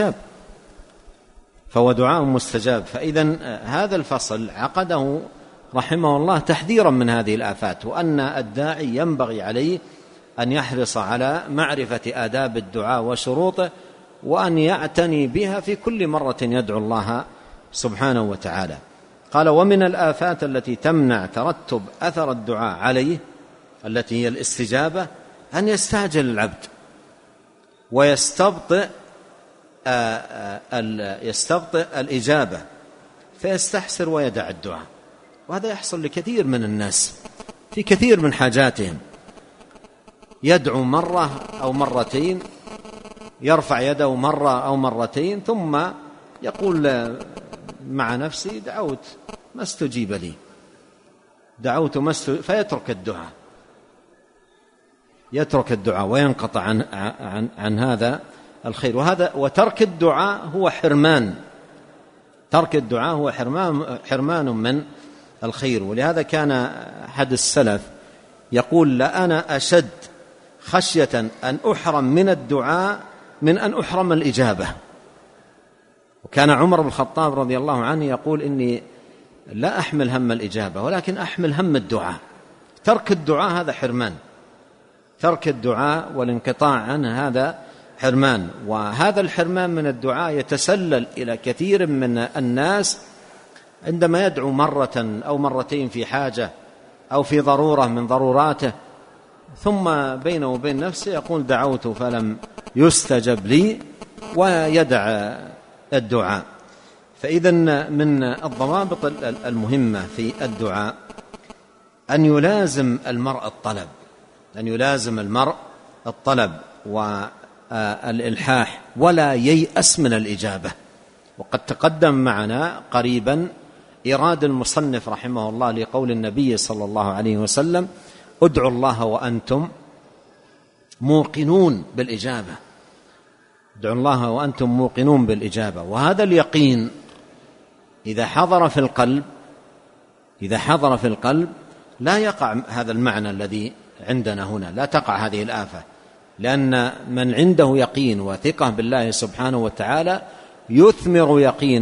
A: مستجاب. فإذا هذا الفصل عقده رحمه الله تحذيرا من هذه الآفات، وأن الداعي ينبغي عليه أن يحرص على معرفة آداب الدعاء وشروطه، وأن يعتني بها في كل مرة يدعو الله سبحانه وتعالى. قال: ومن الآفات التي تمنع ترتب أثر الدعاء عليه التي هي الاستجابة أن يستعجل العبد ويستبطئ الإجابة فيستحسر ويدع الدعاء، وهذا يحصل لكثير من الناس في كثير من حاجاتهم، يدعو مرة أو مرتين، يرفع يده مرة أو مرتين، ثم يقول مع نفسه: دعوت ما استجيب لي، فيترك الدعاء وينقطع عن هذا الخير. وترك الدعاء هو حرمان، حرمان من الخير. ولهذا كان أحد السلف يقول: لأنا أشد خشية أن أحرم من الدعاء من أن أحرم الإجابة. وكان عمر بن الخطاب رضي الله عنه يقول: إني لا أحمل هم الإجابة ولكن أحمل هم الدعاء. ترك الدعاء هذا حرمان، ترك الدعاء والانقطاع عنه هذا حرمان. وهذا الحرمان من الدعاء يتسلل إلى كثير من الناس عندما يدعو مرة أو مرتين في حاجة أو في ضرورة من ضروراته، ثم بينه وبين نفسه يقول: دعوت فلم يستجب لي، ويدع الدعاء. فإذا من الضوابط المهمة في الدعاء أن يلازم المرء الطلب والإلحاح ولا ييأس من الإجابة. وقد تقدم معنا قريبا إيراد المصنف رحمه الله لقول النبي صلى الله عليه وسلم: ادعوا الله وأنتم موقنون بالإجابة. ادعوا الله وأنتم موقنون بالإجابة. وهذا اليقين إذا حضر في القلب لا يقع هذا المعنى الذي عندنا هنا، لا تقع هذه الآفة، لأن من عنده يقين وثقة بالله سبحانه وتعالى يثمر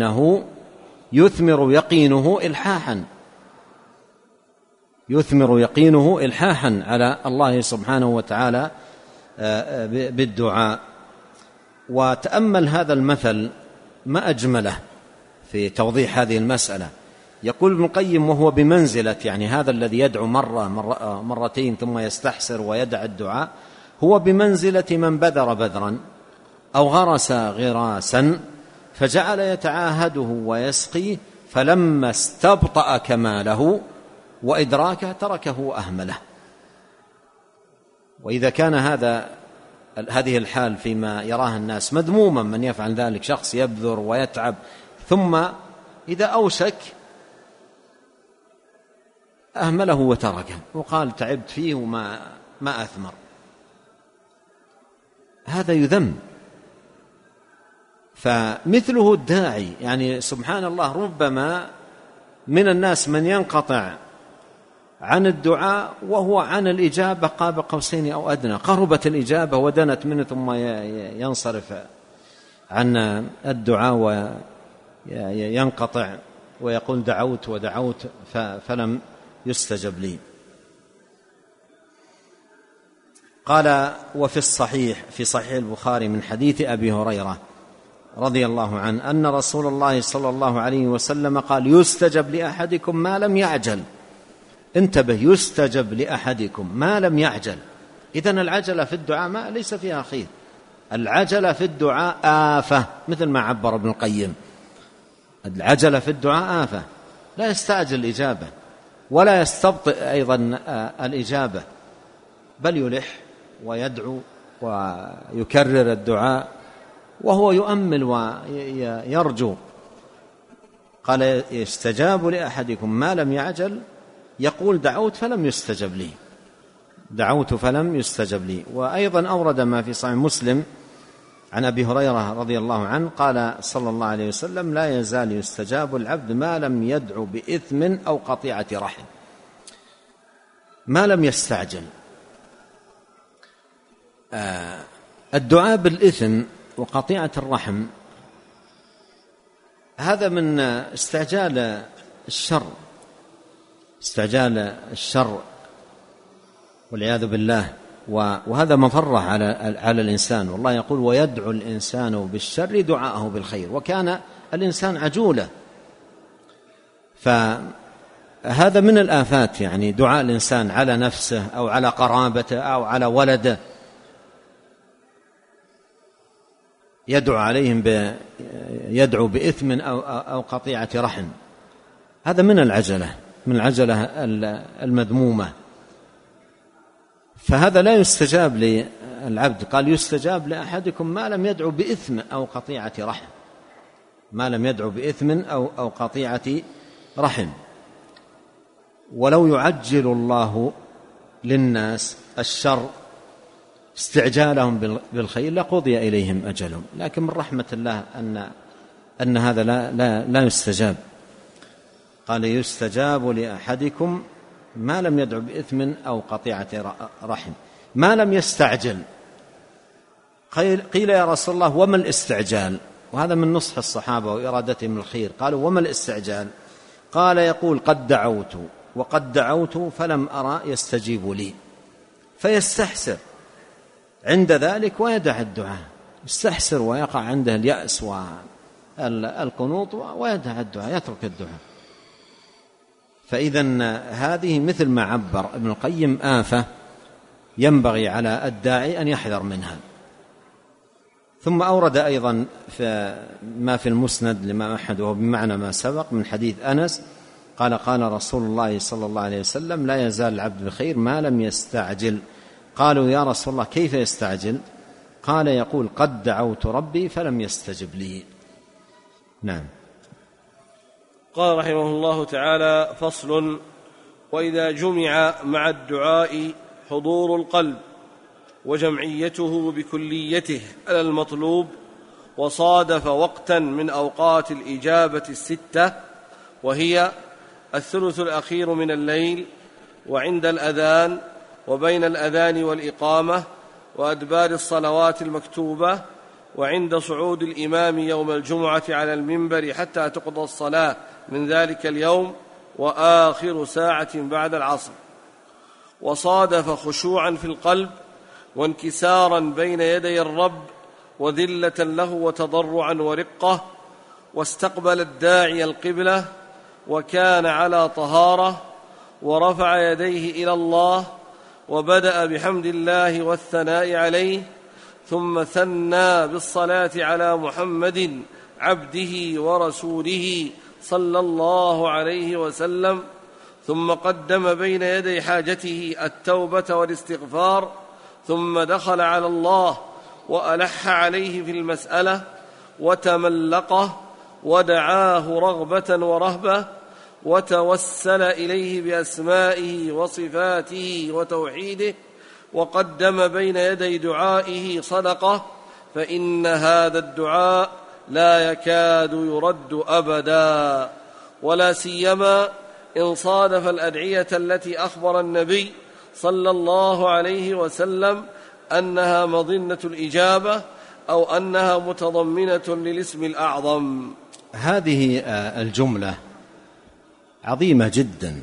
A: يقينه إلحاحا على الله سبحانه وتعالى بالدعاء. وتأمل هذا المثل ما أجمله في توضيح هذه المسألة. يقول ابن القيم: وهو بمنزلة، يعني هذا الذي يدعو مرتين ثم يستحسر ويدع الدعاء، هو بمنزلة من بذر بذرا أو غرس غراسا فجعل يتعاهده ويسقيه، فلما استبطأ كماله وإدراكه تركه وأهمله. وإذا كان هذه الحال فيما يراها الناس مذموما، من يفعل ذلك شخص يبذر ويتعب ثم إذا أوشك أهمله وتركه وقال: تعبت فيه وما أثمر، هذا يذم. فمثله الداعي، يعني سبحان الله، ربما من الناس من ينقطع عن الدعاء وهو عن الإجابة قاب قوسين أو أدنى، قربت الإجابة ودنت منه، ثم ينصرف عن الدعاء وينقطع ويقول: دعوت فلم يستجب لي. قال: وفي الصحيح في صحيح البخاري من حديث أبي هريرة رضي الله عنه أن رسول الله صلى الله عليه وسلم قال: يستجب لأحدكم ما لم يعجل. انتبه، يستجب لأحدكم ما لم يعجل. إذن العجلة في الدعاء ليس فيها خير. العجلة في الدعاء آفة، مثل ما عبر ابن القيم. العجلة في الدعاء آفة، لا يستعجل الإجابة ولا يستبطئ أيضا الإجابة، بل يلح ويدعو ويكرر الدعاء وهو يؤمل ويرجو. قال: يستجاب لأحدكم ما لم يعجل، يقول: دعوت فلم يستجب لي، دعوت فلم يستجب لي. وأيضا أورد ما في صحيح مسلم عن أبي هريرة رضي الله عنه قال صلى الله عليه وسلم: لا يزال يستجاب العبد ما لم يدعو بإثم أو قطيعة رحم. ما لم يستعجل. الدعاء بالإثم وقطيعة الرحم هذا من استعجال الشر، استعجال الشر والعياذ بالله، وهذا مضرة على الإنسان. والله يقول: ويدعو الإنسان بالشر دعاءه بالخير، وكان الإنسان عجولا. فهذا من الآفات، يعني دعاء الإنسان على نفسه أو على قرابته أو على ولده، يدعو عليهم يدعو بإثم أو قطيعة رحم. هذا من العجلة، من العجلة المذمومة. فهذا لا يستجاب للعبد. قال: يستجاب لأحدكم ما لم يدعو بإثم أو قطيعة رحم، ما لم يدعو بإثم أو قطيعة رحم. ولو يعجل الله للناس الشر استعجالهم بالخير لقضي إليهم أجلهم، لكن من رحمة الله أن هذا لا يستجاب. قال: يستجاب لأحدكم ما لم يدعو بإثم أو قطيعة رحم. ما لم يستعجل. قيل: يا رسول الله وما الاستعجال؟ وهذا من نصح الصحابة وإرادتهم الخير. قالوا: وما الاستعجال؟ قال: يقول: قد دعوت وقد دعوت فلم أرى يستجيب لي، فيستحسر عند ذلك ويدع الدعاء. يستحسر ويقع عنده اليأس والقنوط ويدع الدعاء، يترك الدعاء. فإذن هذه مثل ما عبر ابن القيم آفة ينبغي على الداعي أن يحذر منها. ثم أورد أيضا ما في المسند لما أحد وهو بمعنى ما سبق من حديث أنس قال: قال رسول الله صلى الله عليه وسلم: لا يزال العبد بخير ما لم يستعجل. قالوا: يا رسول الله كيف يستعجل؟ قال: يقول: قد دعوت ربي فلم يستجب لي. نعم.
B: قال رحمه الله تعالى: فصل: وإذا جمع مع الدعاء حضور القلب وجمعيته بكليته على المطلوب، وصادف وقتا من أوقات الإجابة الستة، وهي الثلث الأخير من الليل، وعند الأذان، وبين الأذان والإقامة، وأدبار الصلوات المكتوبة، وعند صعود الإمام يوم الجمعة على المنبر حتى تقضى الصلاة من ذلك اليوم، وآخر ساعة بعد العصر. وصادف خشوعا في القلب وانكسارا بين يدي الرب وذلة له وتضرعا ورقة، واستقبل الداعي القبلة وكان على طهارة، ورفع يديه إلى الله وبدأ بحمد الله والثناء عليه، ثم ثنى بالصلاة على محمد عبده ورسوله صلى الله عليه وسلم، ثم قدم بين يدي حاجته التوبة والاستغفار، ثم دخل على الله وألح عليه في المسألة وتملقه ودعاه رغبة ورهبة، وتوسل إليه بأسمائه وصفاته وتوحيده، وقدم بين يدي دعائه صدقة، فإن هذا الدعاء لا يكاد يرد أبدا، ولا سيما إن صادف الأدعية التي أخبر النبي صلى الله عليه وسلم أنها مظنة الإجابة أو أنها متضمنة للاسم الأعظم.
A: هذه الجملة عظيمة جدا،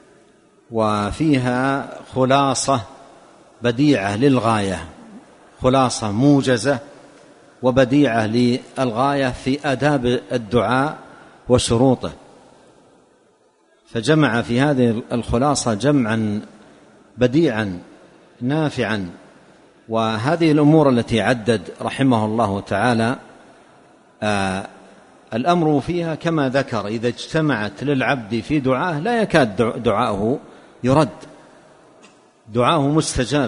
A: وفيها خلاصة بديعة للغاية، خلاصة موجزة وبديعة للغاية في آداب الدعاء وشروطه، فجمع في هذه الخلاصة جمعا بديعا نافعا. وهذه الأمور التي عدد رحمه الله تعالى الأمر فيها كما ذكر إذا اجتمعت للعبد في دعاه لا يكاد دعاءه يرد، دعاءه مستجاب.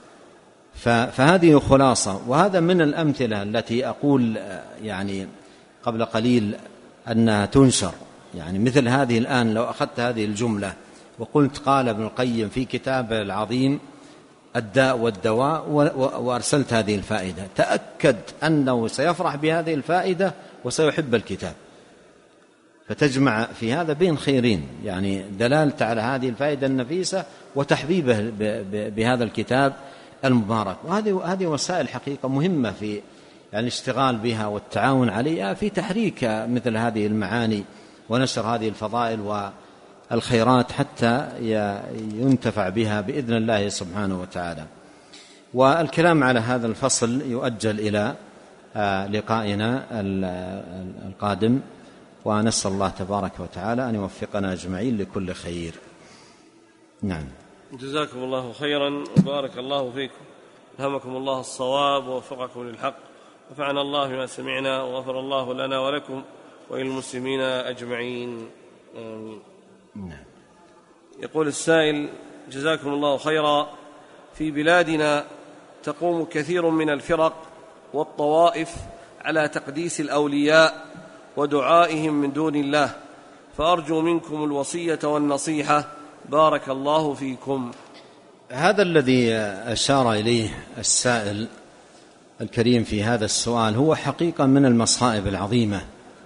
A: فهذه خلاصة. وهذا من الأمثلة التي أقول يعني قبل قليل أنها تنشر، يعني مثل هذه الآن لو أخذت هذه الجملة وقلت قال ابن القيم في كتابه العظيم الداء والدواء وأرسلت هذه الفائدة، تأكد أنه سيفرح بهذه الفائدة وسيحب الكتاب. فتجمع في هذا بين خيرين، يعني دلالة على هذه الفائدة النفيسة وتحبيبه بهذا الكتاب المبارك. وهذه وسائل حقيقة مهمة في يعني الاشتغال بها والتعاون عليها في تحريك مثل هذه المعاني ونشر هذه الفضائل والخيرات حتى ينتفع بها بإذن الله سبحانه وتعالى. والكلام على هذا الفصل يؤجل إلى لقائنا القادم، ونسأل الله تبارك وتعالى أن يوفقنا أجمعين لكل خير. نعم.
B: جزاكم الله خيرا وبارك الله فيكم، ألهمكم الله الصواب ووفقكم للحق، ونفعنا الله بما سمعنا، وغفر الله لنا ولكم وللمسلمين أجمعين.
A: نعم.
B: يقول السائل: جزاكم الله خيرا، في بلادنا تقوم كثير من الفرق والطوائف على تقديس الأولياء ودعائهم من دون الله، فأرجو منكم الوصية والنصيحة، بارك الله فيكم.
A: هذا الذي أشار إليه السائل الكريم في هذا السؤال هو حقيقة من المصائب العظيمة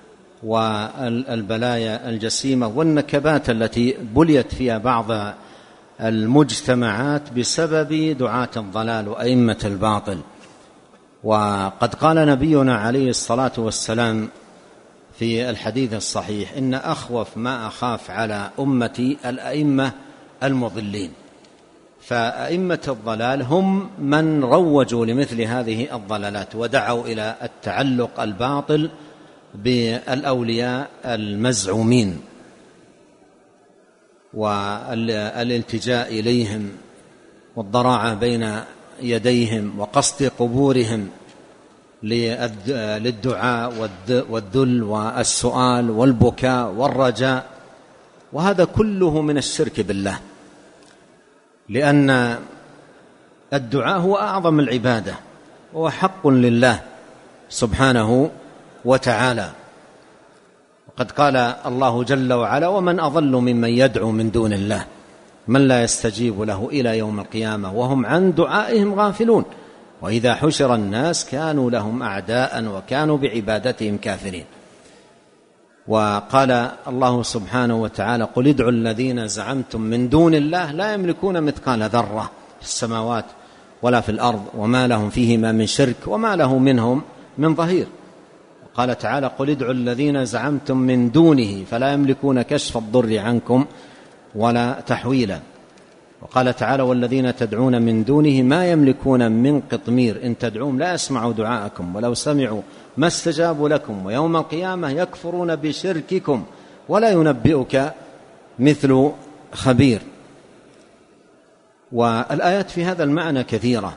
A: والبلايا الجسيمة والنكبات التي بليت فيها بعض المجتمعات بسبب دعاة الضلال وأئمة الباطل. وقد قال نبينا عليه الصلاة والسلام في الحديث الصحيح: إن أخوف ما أخاف على أمتي الأئمة المضلين. فأئمة الضلال هم من روجوا لمثل هذه الضلالات ودعوا إلى التعلق الباطل بالأولياء المزعومين والالتجاء إليهم والضراعة بين يديهم وقصد قبورهم للدعاء والذل والسؤال والبكاء والرجاء. وهذا كله من الشرك بالله، لأن الدعاء هو أعظم العبادة وهو حق لله سبحانه وتعالى. وقد قال الله جل وعلا: ومن أضل ممن يدعو من دون الله من لا يستجيب له إلى يوم القيامة وهم عن دعائهم غافلون وإذا حشر الناس كانوا لهم أعداء وكانوا بعبادتهم كافرين. وقال الله سبحانه وتعالى: قل ادعوا الذين زعمتم من دون الله لا يملكون مثقال ذرة في السماوات ولا في الأرض وما لهم فيهما من شرك وما له منهم من ظهير. قال تعالى: قل ادعوا الذين زعمتم من دونه فلا يملكون كشف الضر عنكم ولا تحويلا. وقال تعالى: والذين تدعون من دونه ما يملكون من قطمير إن تدعوهم لا يسمعوا دعاءكم ولو سمعوا ما استجابوا لكم ويوم القيامة يكفرون بشرككم ولا ينبئك مثل خبير. والآيات في هذا المعنى كثيرة.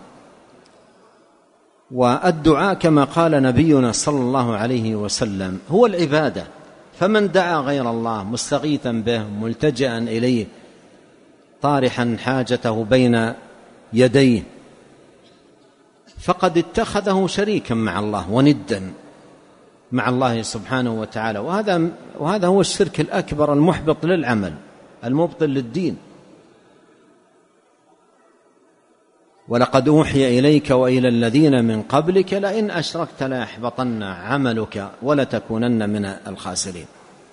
A: والدعاء كما قال نبينا صلى الله عليه وسلم هو العبادة، فمن دعا غير الله مستغيثا به ملتجئا إليه طارحا حاجته بين يديه فقد اتخذه شريكا مع الله وندا مع الله سبحانه وتعالى. وهذا هو الشرك الأكبر المحبط للعمل المبطل للدين. ولقد أوحي إليك وإلى الذين من قبلك لئن أشركت ليحبطن عملك ولتكونن من الخاسرين.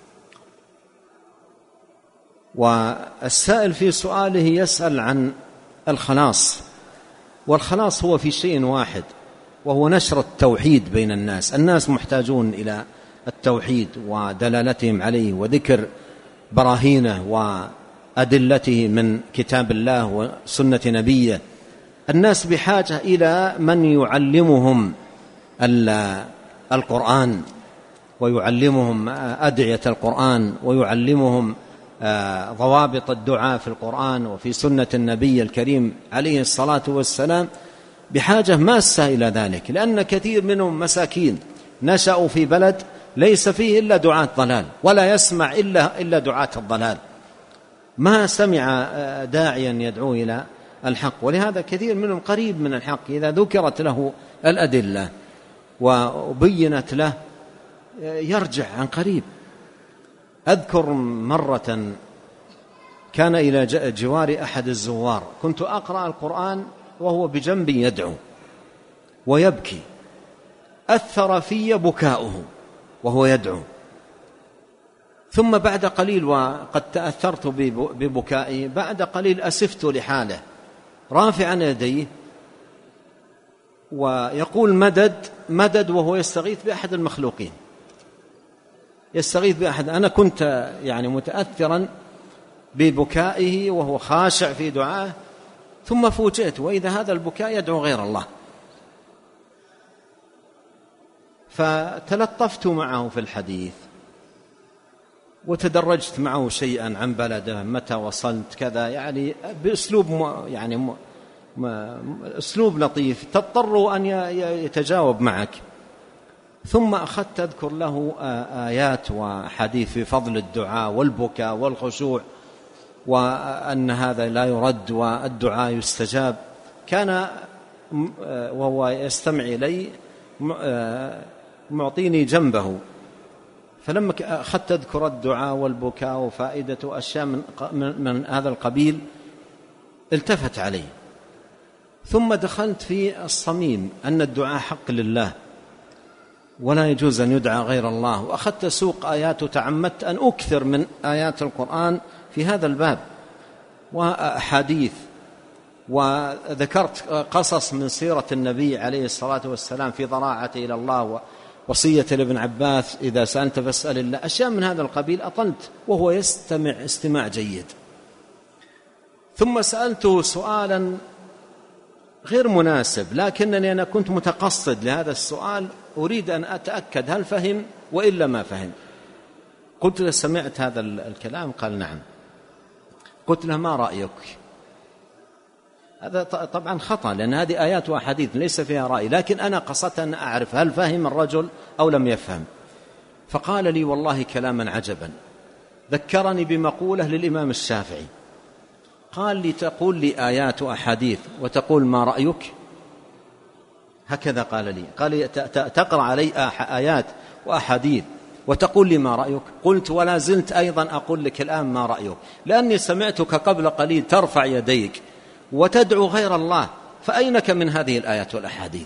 A: والسائل في سؤاله يسأل عن الخلاص، والخلاص هو في شيء واحد وهو نشر التوحيد بين الناس. الناس محتاجون إلى التوحيد ودلالتهم عليه وذكر براهينه وأدلته من كتاب الله وسنة نبيه. الناس بحاجة إلى من يعلمهم القرآن، ويعلمهم أدعية القرآن، ويعلمهم ضوابط الدعاء في القرآن وفي سنة النبي الكريم عليه الصلاة والسلام، بحاجة ماسة إلى ذلك، لأن كثير منهم مساكين نشأوا في بلد ليس فيه إلا دعاة ضلال، ولا يسمع إلا دعاة الضلال، ما سمع داعيا يدعو إلى الحق. ولهذا كثير منهم قريب من الحق، إذا ذكرت له الأدلة وبينت له يرجع عن قريب. أذكر مرة كان إلى جوار أحد الزوار، كنت أقرأ القرآن وهو بجنبي يدعو ويبكي، أثر في بكاؤه وهو يدعو، ثم بعد قليل، وقد تأثرت ببكائي، بعد قليل أسفت لحاله رافعا يديه ويقول مدد مدد، وهو يستغيث بأحد المخلوقين، يستغيث بأحد. أنا كنت يعني متأثرا ببكائه وهو خاشع في دعائه، ثم فوجئت وإذا هذا البكاء يدعو غير الله، فتلطفت معه في الحديث وتدرجت معه شيئا عن بلده، متى وصلت كذا، يعني بأسلوب أسلوب لطيف تضطر أن يتجاوب معك. ثم أخذت أذكر له آيات وحديث في فضل الدعاء والبكاء والخشوع، وأن هذا لا يرد والدعاء يستجاب. كان وهو يستمع إلي معطيني جنبه، فلما أخذت أذكر الدعاء والبكاء وفائدة أشياء من هذا القبيل التفت علي، ثم دخلت في الصميم أن الدعاء حق لله ولا يجوز أن يدعى غير الله، وأخذت سوق آيات وتعمدت أن أكثر من آيات القرآن في هذا الباب وأحاديث، وذكرت قصص من سيرة النبي عليه الصلاة والسلام في ضراعته إلى الله ووصية لابن عباس إذا سألت فاسأل الله، أشياء من هذا القبيل. أطلت وهو يستمع استماع جيد، ثم سألته سؤالا غير مناسب، لكنني أنا كنت متقصد لهذا السؤال، أريد أن أتأكد هل فهم وإلا ما فهم. قلت له سمعت هذا الكلام؟ قال نعم. قلت له ما رأيك؟ هذا طبعا خطأ، لأن هذه آيات وأحاديث ليس فيها رأي، لكن أنا قصدت أن أعرف هل فهم الرجل أو لم يفهم. فقال لي والله كلاما عجبا، ذكرني بمقولة للإمام الشافعي، قال لي تقول لي آيات وأحاديث وتقول ما رأيك؟ هكذا قال لي، قال لي تقرأ علي آيات وأحاديث وتقول لي ما رأيك؟ قلت ولا زلت أيضا أقول لك الآن ما رأيك، لأني سمعتك قبل قليل ترفع يديك وتدعو غير الله، فأينك من هذه الآيات والأحاديث؟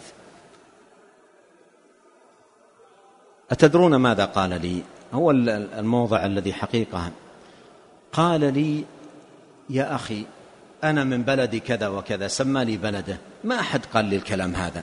A: أتدرون ماذا قال لي؟ هو الموضع الذي حقيقة قال لي يا أخي أنا من بلدي كذا وكذا، سمى لي بلده، ما أحد قال لي الكلام هذا،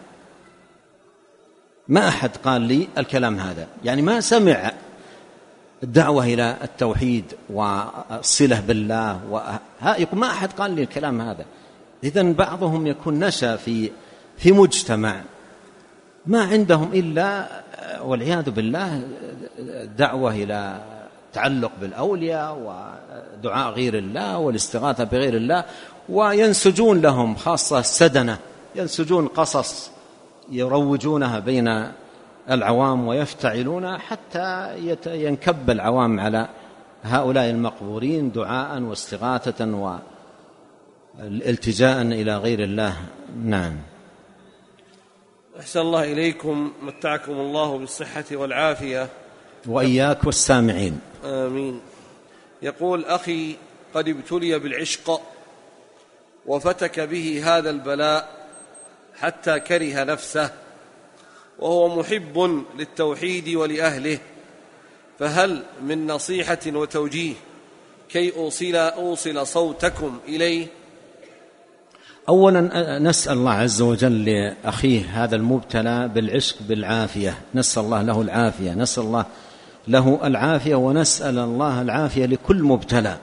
A: ما أحد قال لي الكلام هذا، يعني ما سمع الدعوة إلى التوحيد والصلة بالله ما أحد قال لي الكلام هذا. إذن بعضهم يكون نشأ في مجتمع ما عندهم إلا والعياذ بالله دعوة إلى تعلق بالأولياء ودعاء غير الله والاستغاثة بغير الله، وينسجون لهم خاصة السدنة، ينسجون قصص يروجونها بين العوام ويفتعلونها حتى ينكب العوام على هؤلاء المقبورين دعاء واستغاثة والالتجاء إلى غير الله. نعم.
B: أحسن الله إليكم، متعكم الله بالصحة والعافية
A: وإياك والسامعين.
B: آمين. يقول أخي قد ابتلي بالعشق وفتك به هذا البلاء حتى كره نفسه، وهو محب للتوحيد ولأهله، فهل من نصيحة وتوجيه كي أوصل صوتكم إليه؟
A: أولا نسأل الله عز وجل لأخيه هذا المبتلى بالعشق بالعافية، نسأل الله له العافية، نسأل الله له العافية، ونسأل الله العافية لكل مبتلى،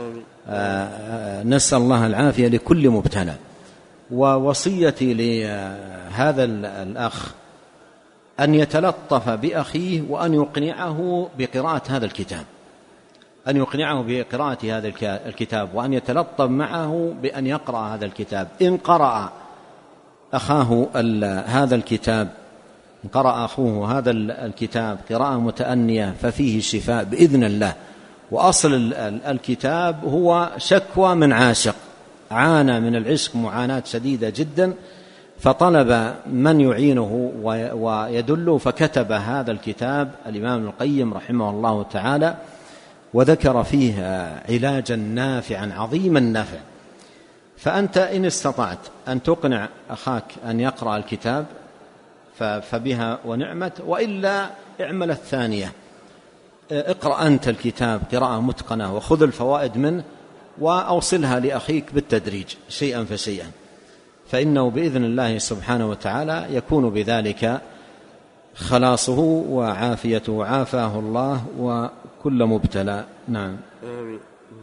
A: نسأل الله العافية لكل مبتلى. ووصيتي لهذا الأخ أن يتلطف بأخيه وأن يقنعه بقراءة هذا الكتاب، أن يقنعه بقراءة هذا الكتاب، وأن يتلطف معه بأن يقرأ هذا الكتاب. إن قرأ أخاه هذا الكتاب، إن قرأ أخوه هذا الكتاب قراءة متأنية ففيه شفاء بإذن الله. وأصل الكتاب هو شكوى من عاشق عانى من العشق معاناة شديدة جدا، فطلب من يعينه ويدله، فكتب هذا الكتاب الإمام ابن القيم رحمه الله تعالى، وذكر فيه علاجا نافعا عظيم النفع. فأنت إن استطعت أن تقنع أخاك أن يقرأ الكتاب فبها ونعمت، وإلا اعمل الثانية، اقرأ أنت الكتاب قراءة متقنة وخذ الفوائد منه وأوصلها لأخيك بالتدريج شيئا فشيئا، فإنه بإذن الله سبحانه وتعالى يكون بذلك خلاصه وعافيته وعافاه الله وكل مبتلى. نعم.
B: آمين.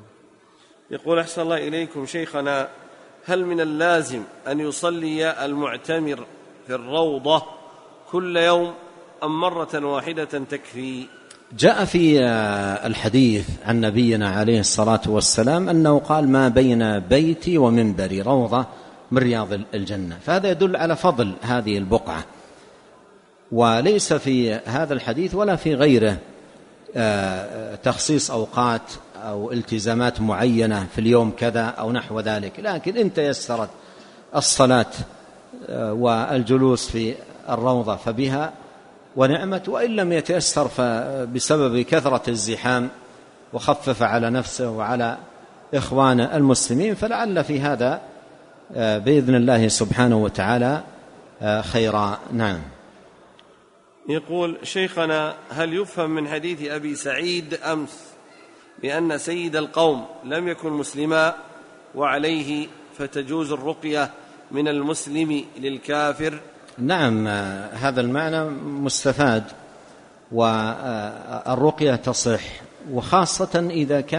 B: يقول أحسن الله إليكم شيخنا، هل من اللازم أن يصلي المعتمر في الروضة كل يوم أم مرة واحدة تكفي؟
A: جاء في الحديث عن نبينا عليه الصلاة والسلام أنه قال: ما بين بيتي ومنبري روضة من رياض الجنة. فهذا يدل على فضل هذه البقعة، وليس في هذا الحديث ولا في غيره تخصيص أوقات أو التزامات معينة في اليوم كذا أو نحو ذلك، لكن إن تيسرت الصلاة والجلوس في الروضة فبها ونعمت، وإن لم يتيسر فبسبب كثرة الزحام وخفف على نفسه وعلى إخوان المسلمين، فلعل في هذا بإذن الله سبحانه وتعالى خيرا. نعم.
B: يقول شيخنا، هل يفهم من حديث أبي سعيد أمس بأن سيد القوم لم يكن مسلما وعليه فتجوز الرقية من المسلم للكافر؟
A: نعم، هذا المعنى مستفاد، والرقية تصح، وخاصة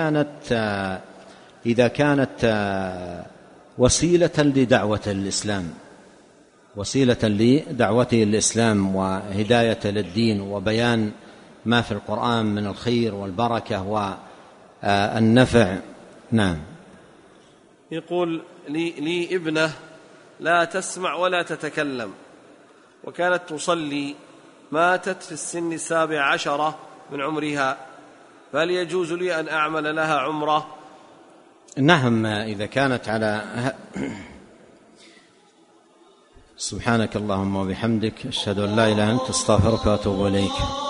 A: إذا كانت وسيلة لدعوة الإسلام، وسيلة لدعوته الإسلام وهداية للدين وبيان ما في القرآن من الخير والبركة والنفع. نعم.
B: يقول لي ابنة لا تسمع ولا تتكلم، وكانت تصلي، ماتت في السن 17 من عمرها، فهل يجوز لي أن أعمل لها عمرة؟
A: نعم، إذا كانت على سبحانك اللهم وبحمدك، أشهد أن لا إله إلا أنت، أستغفرك وأتوب إليك.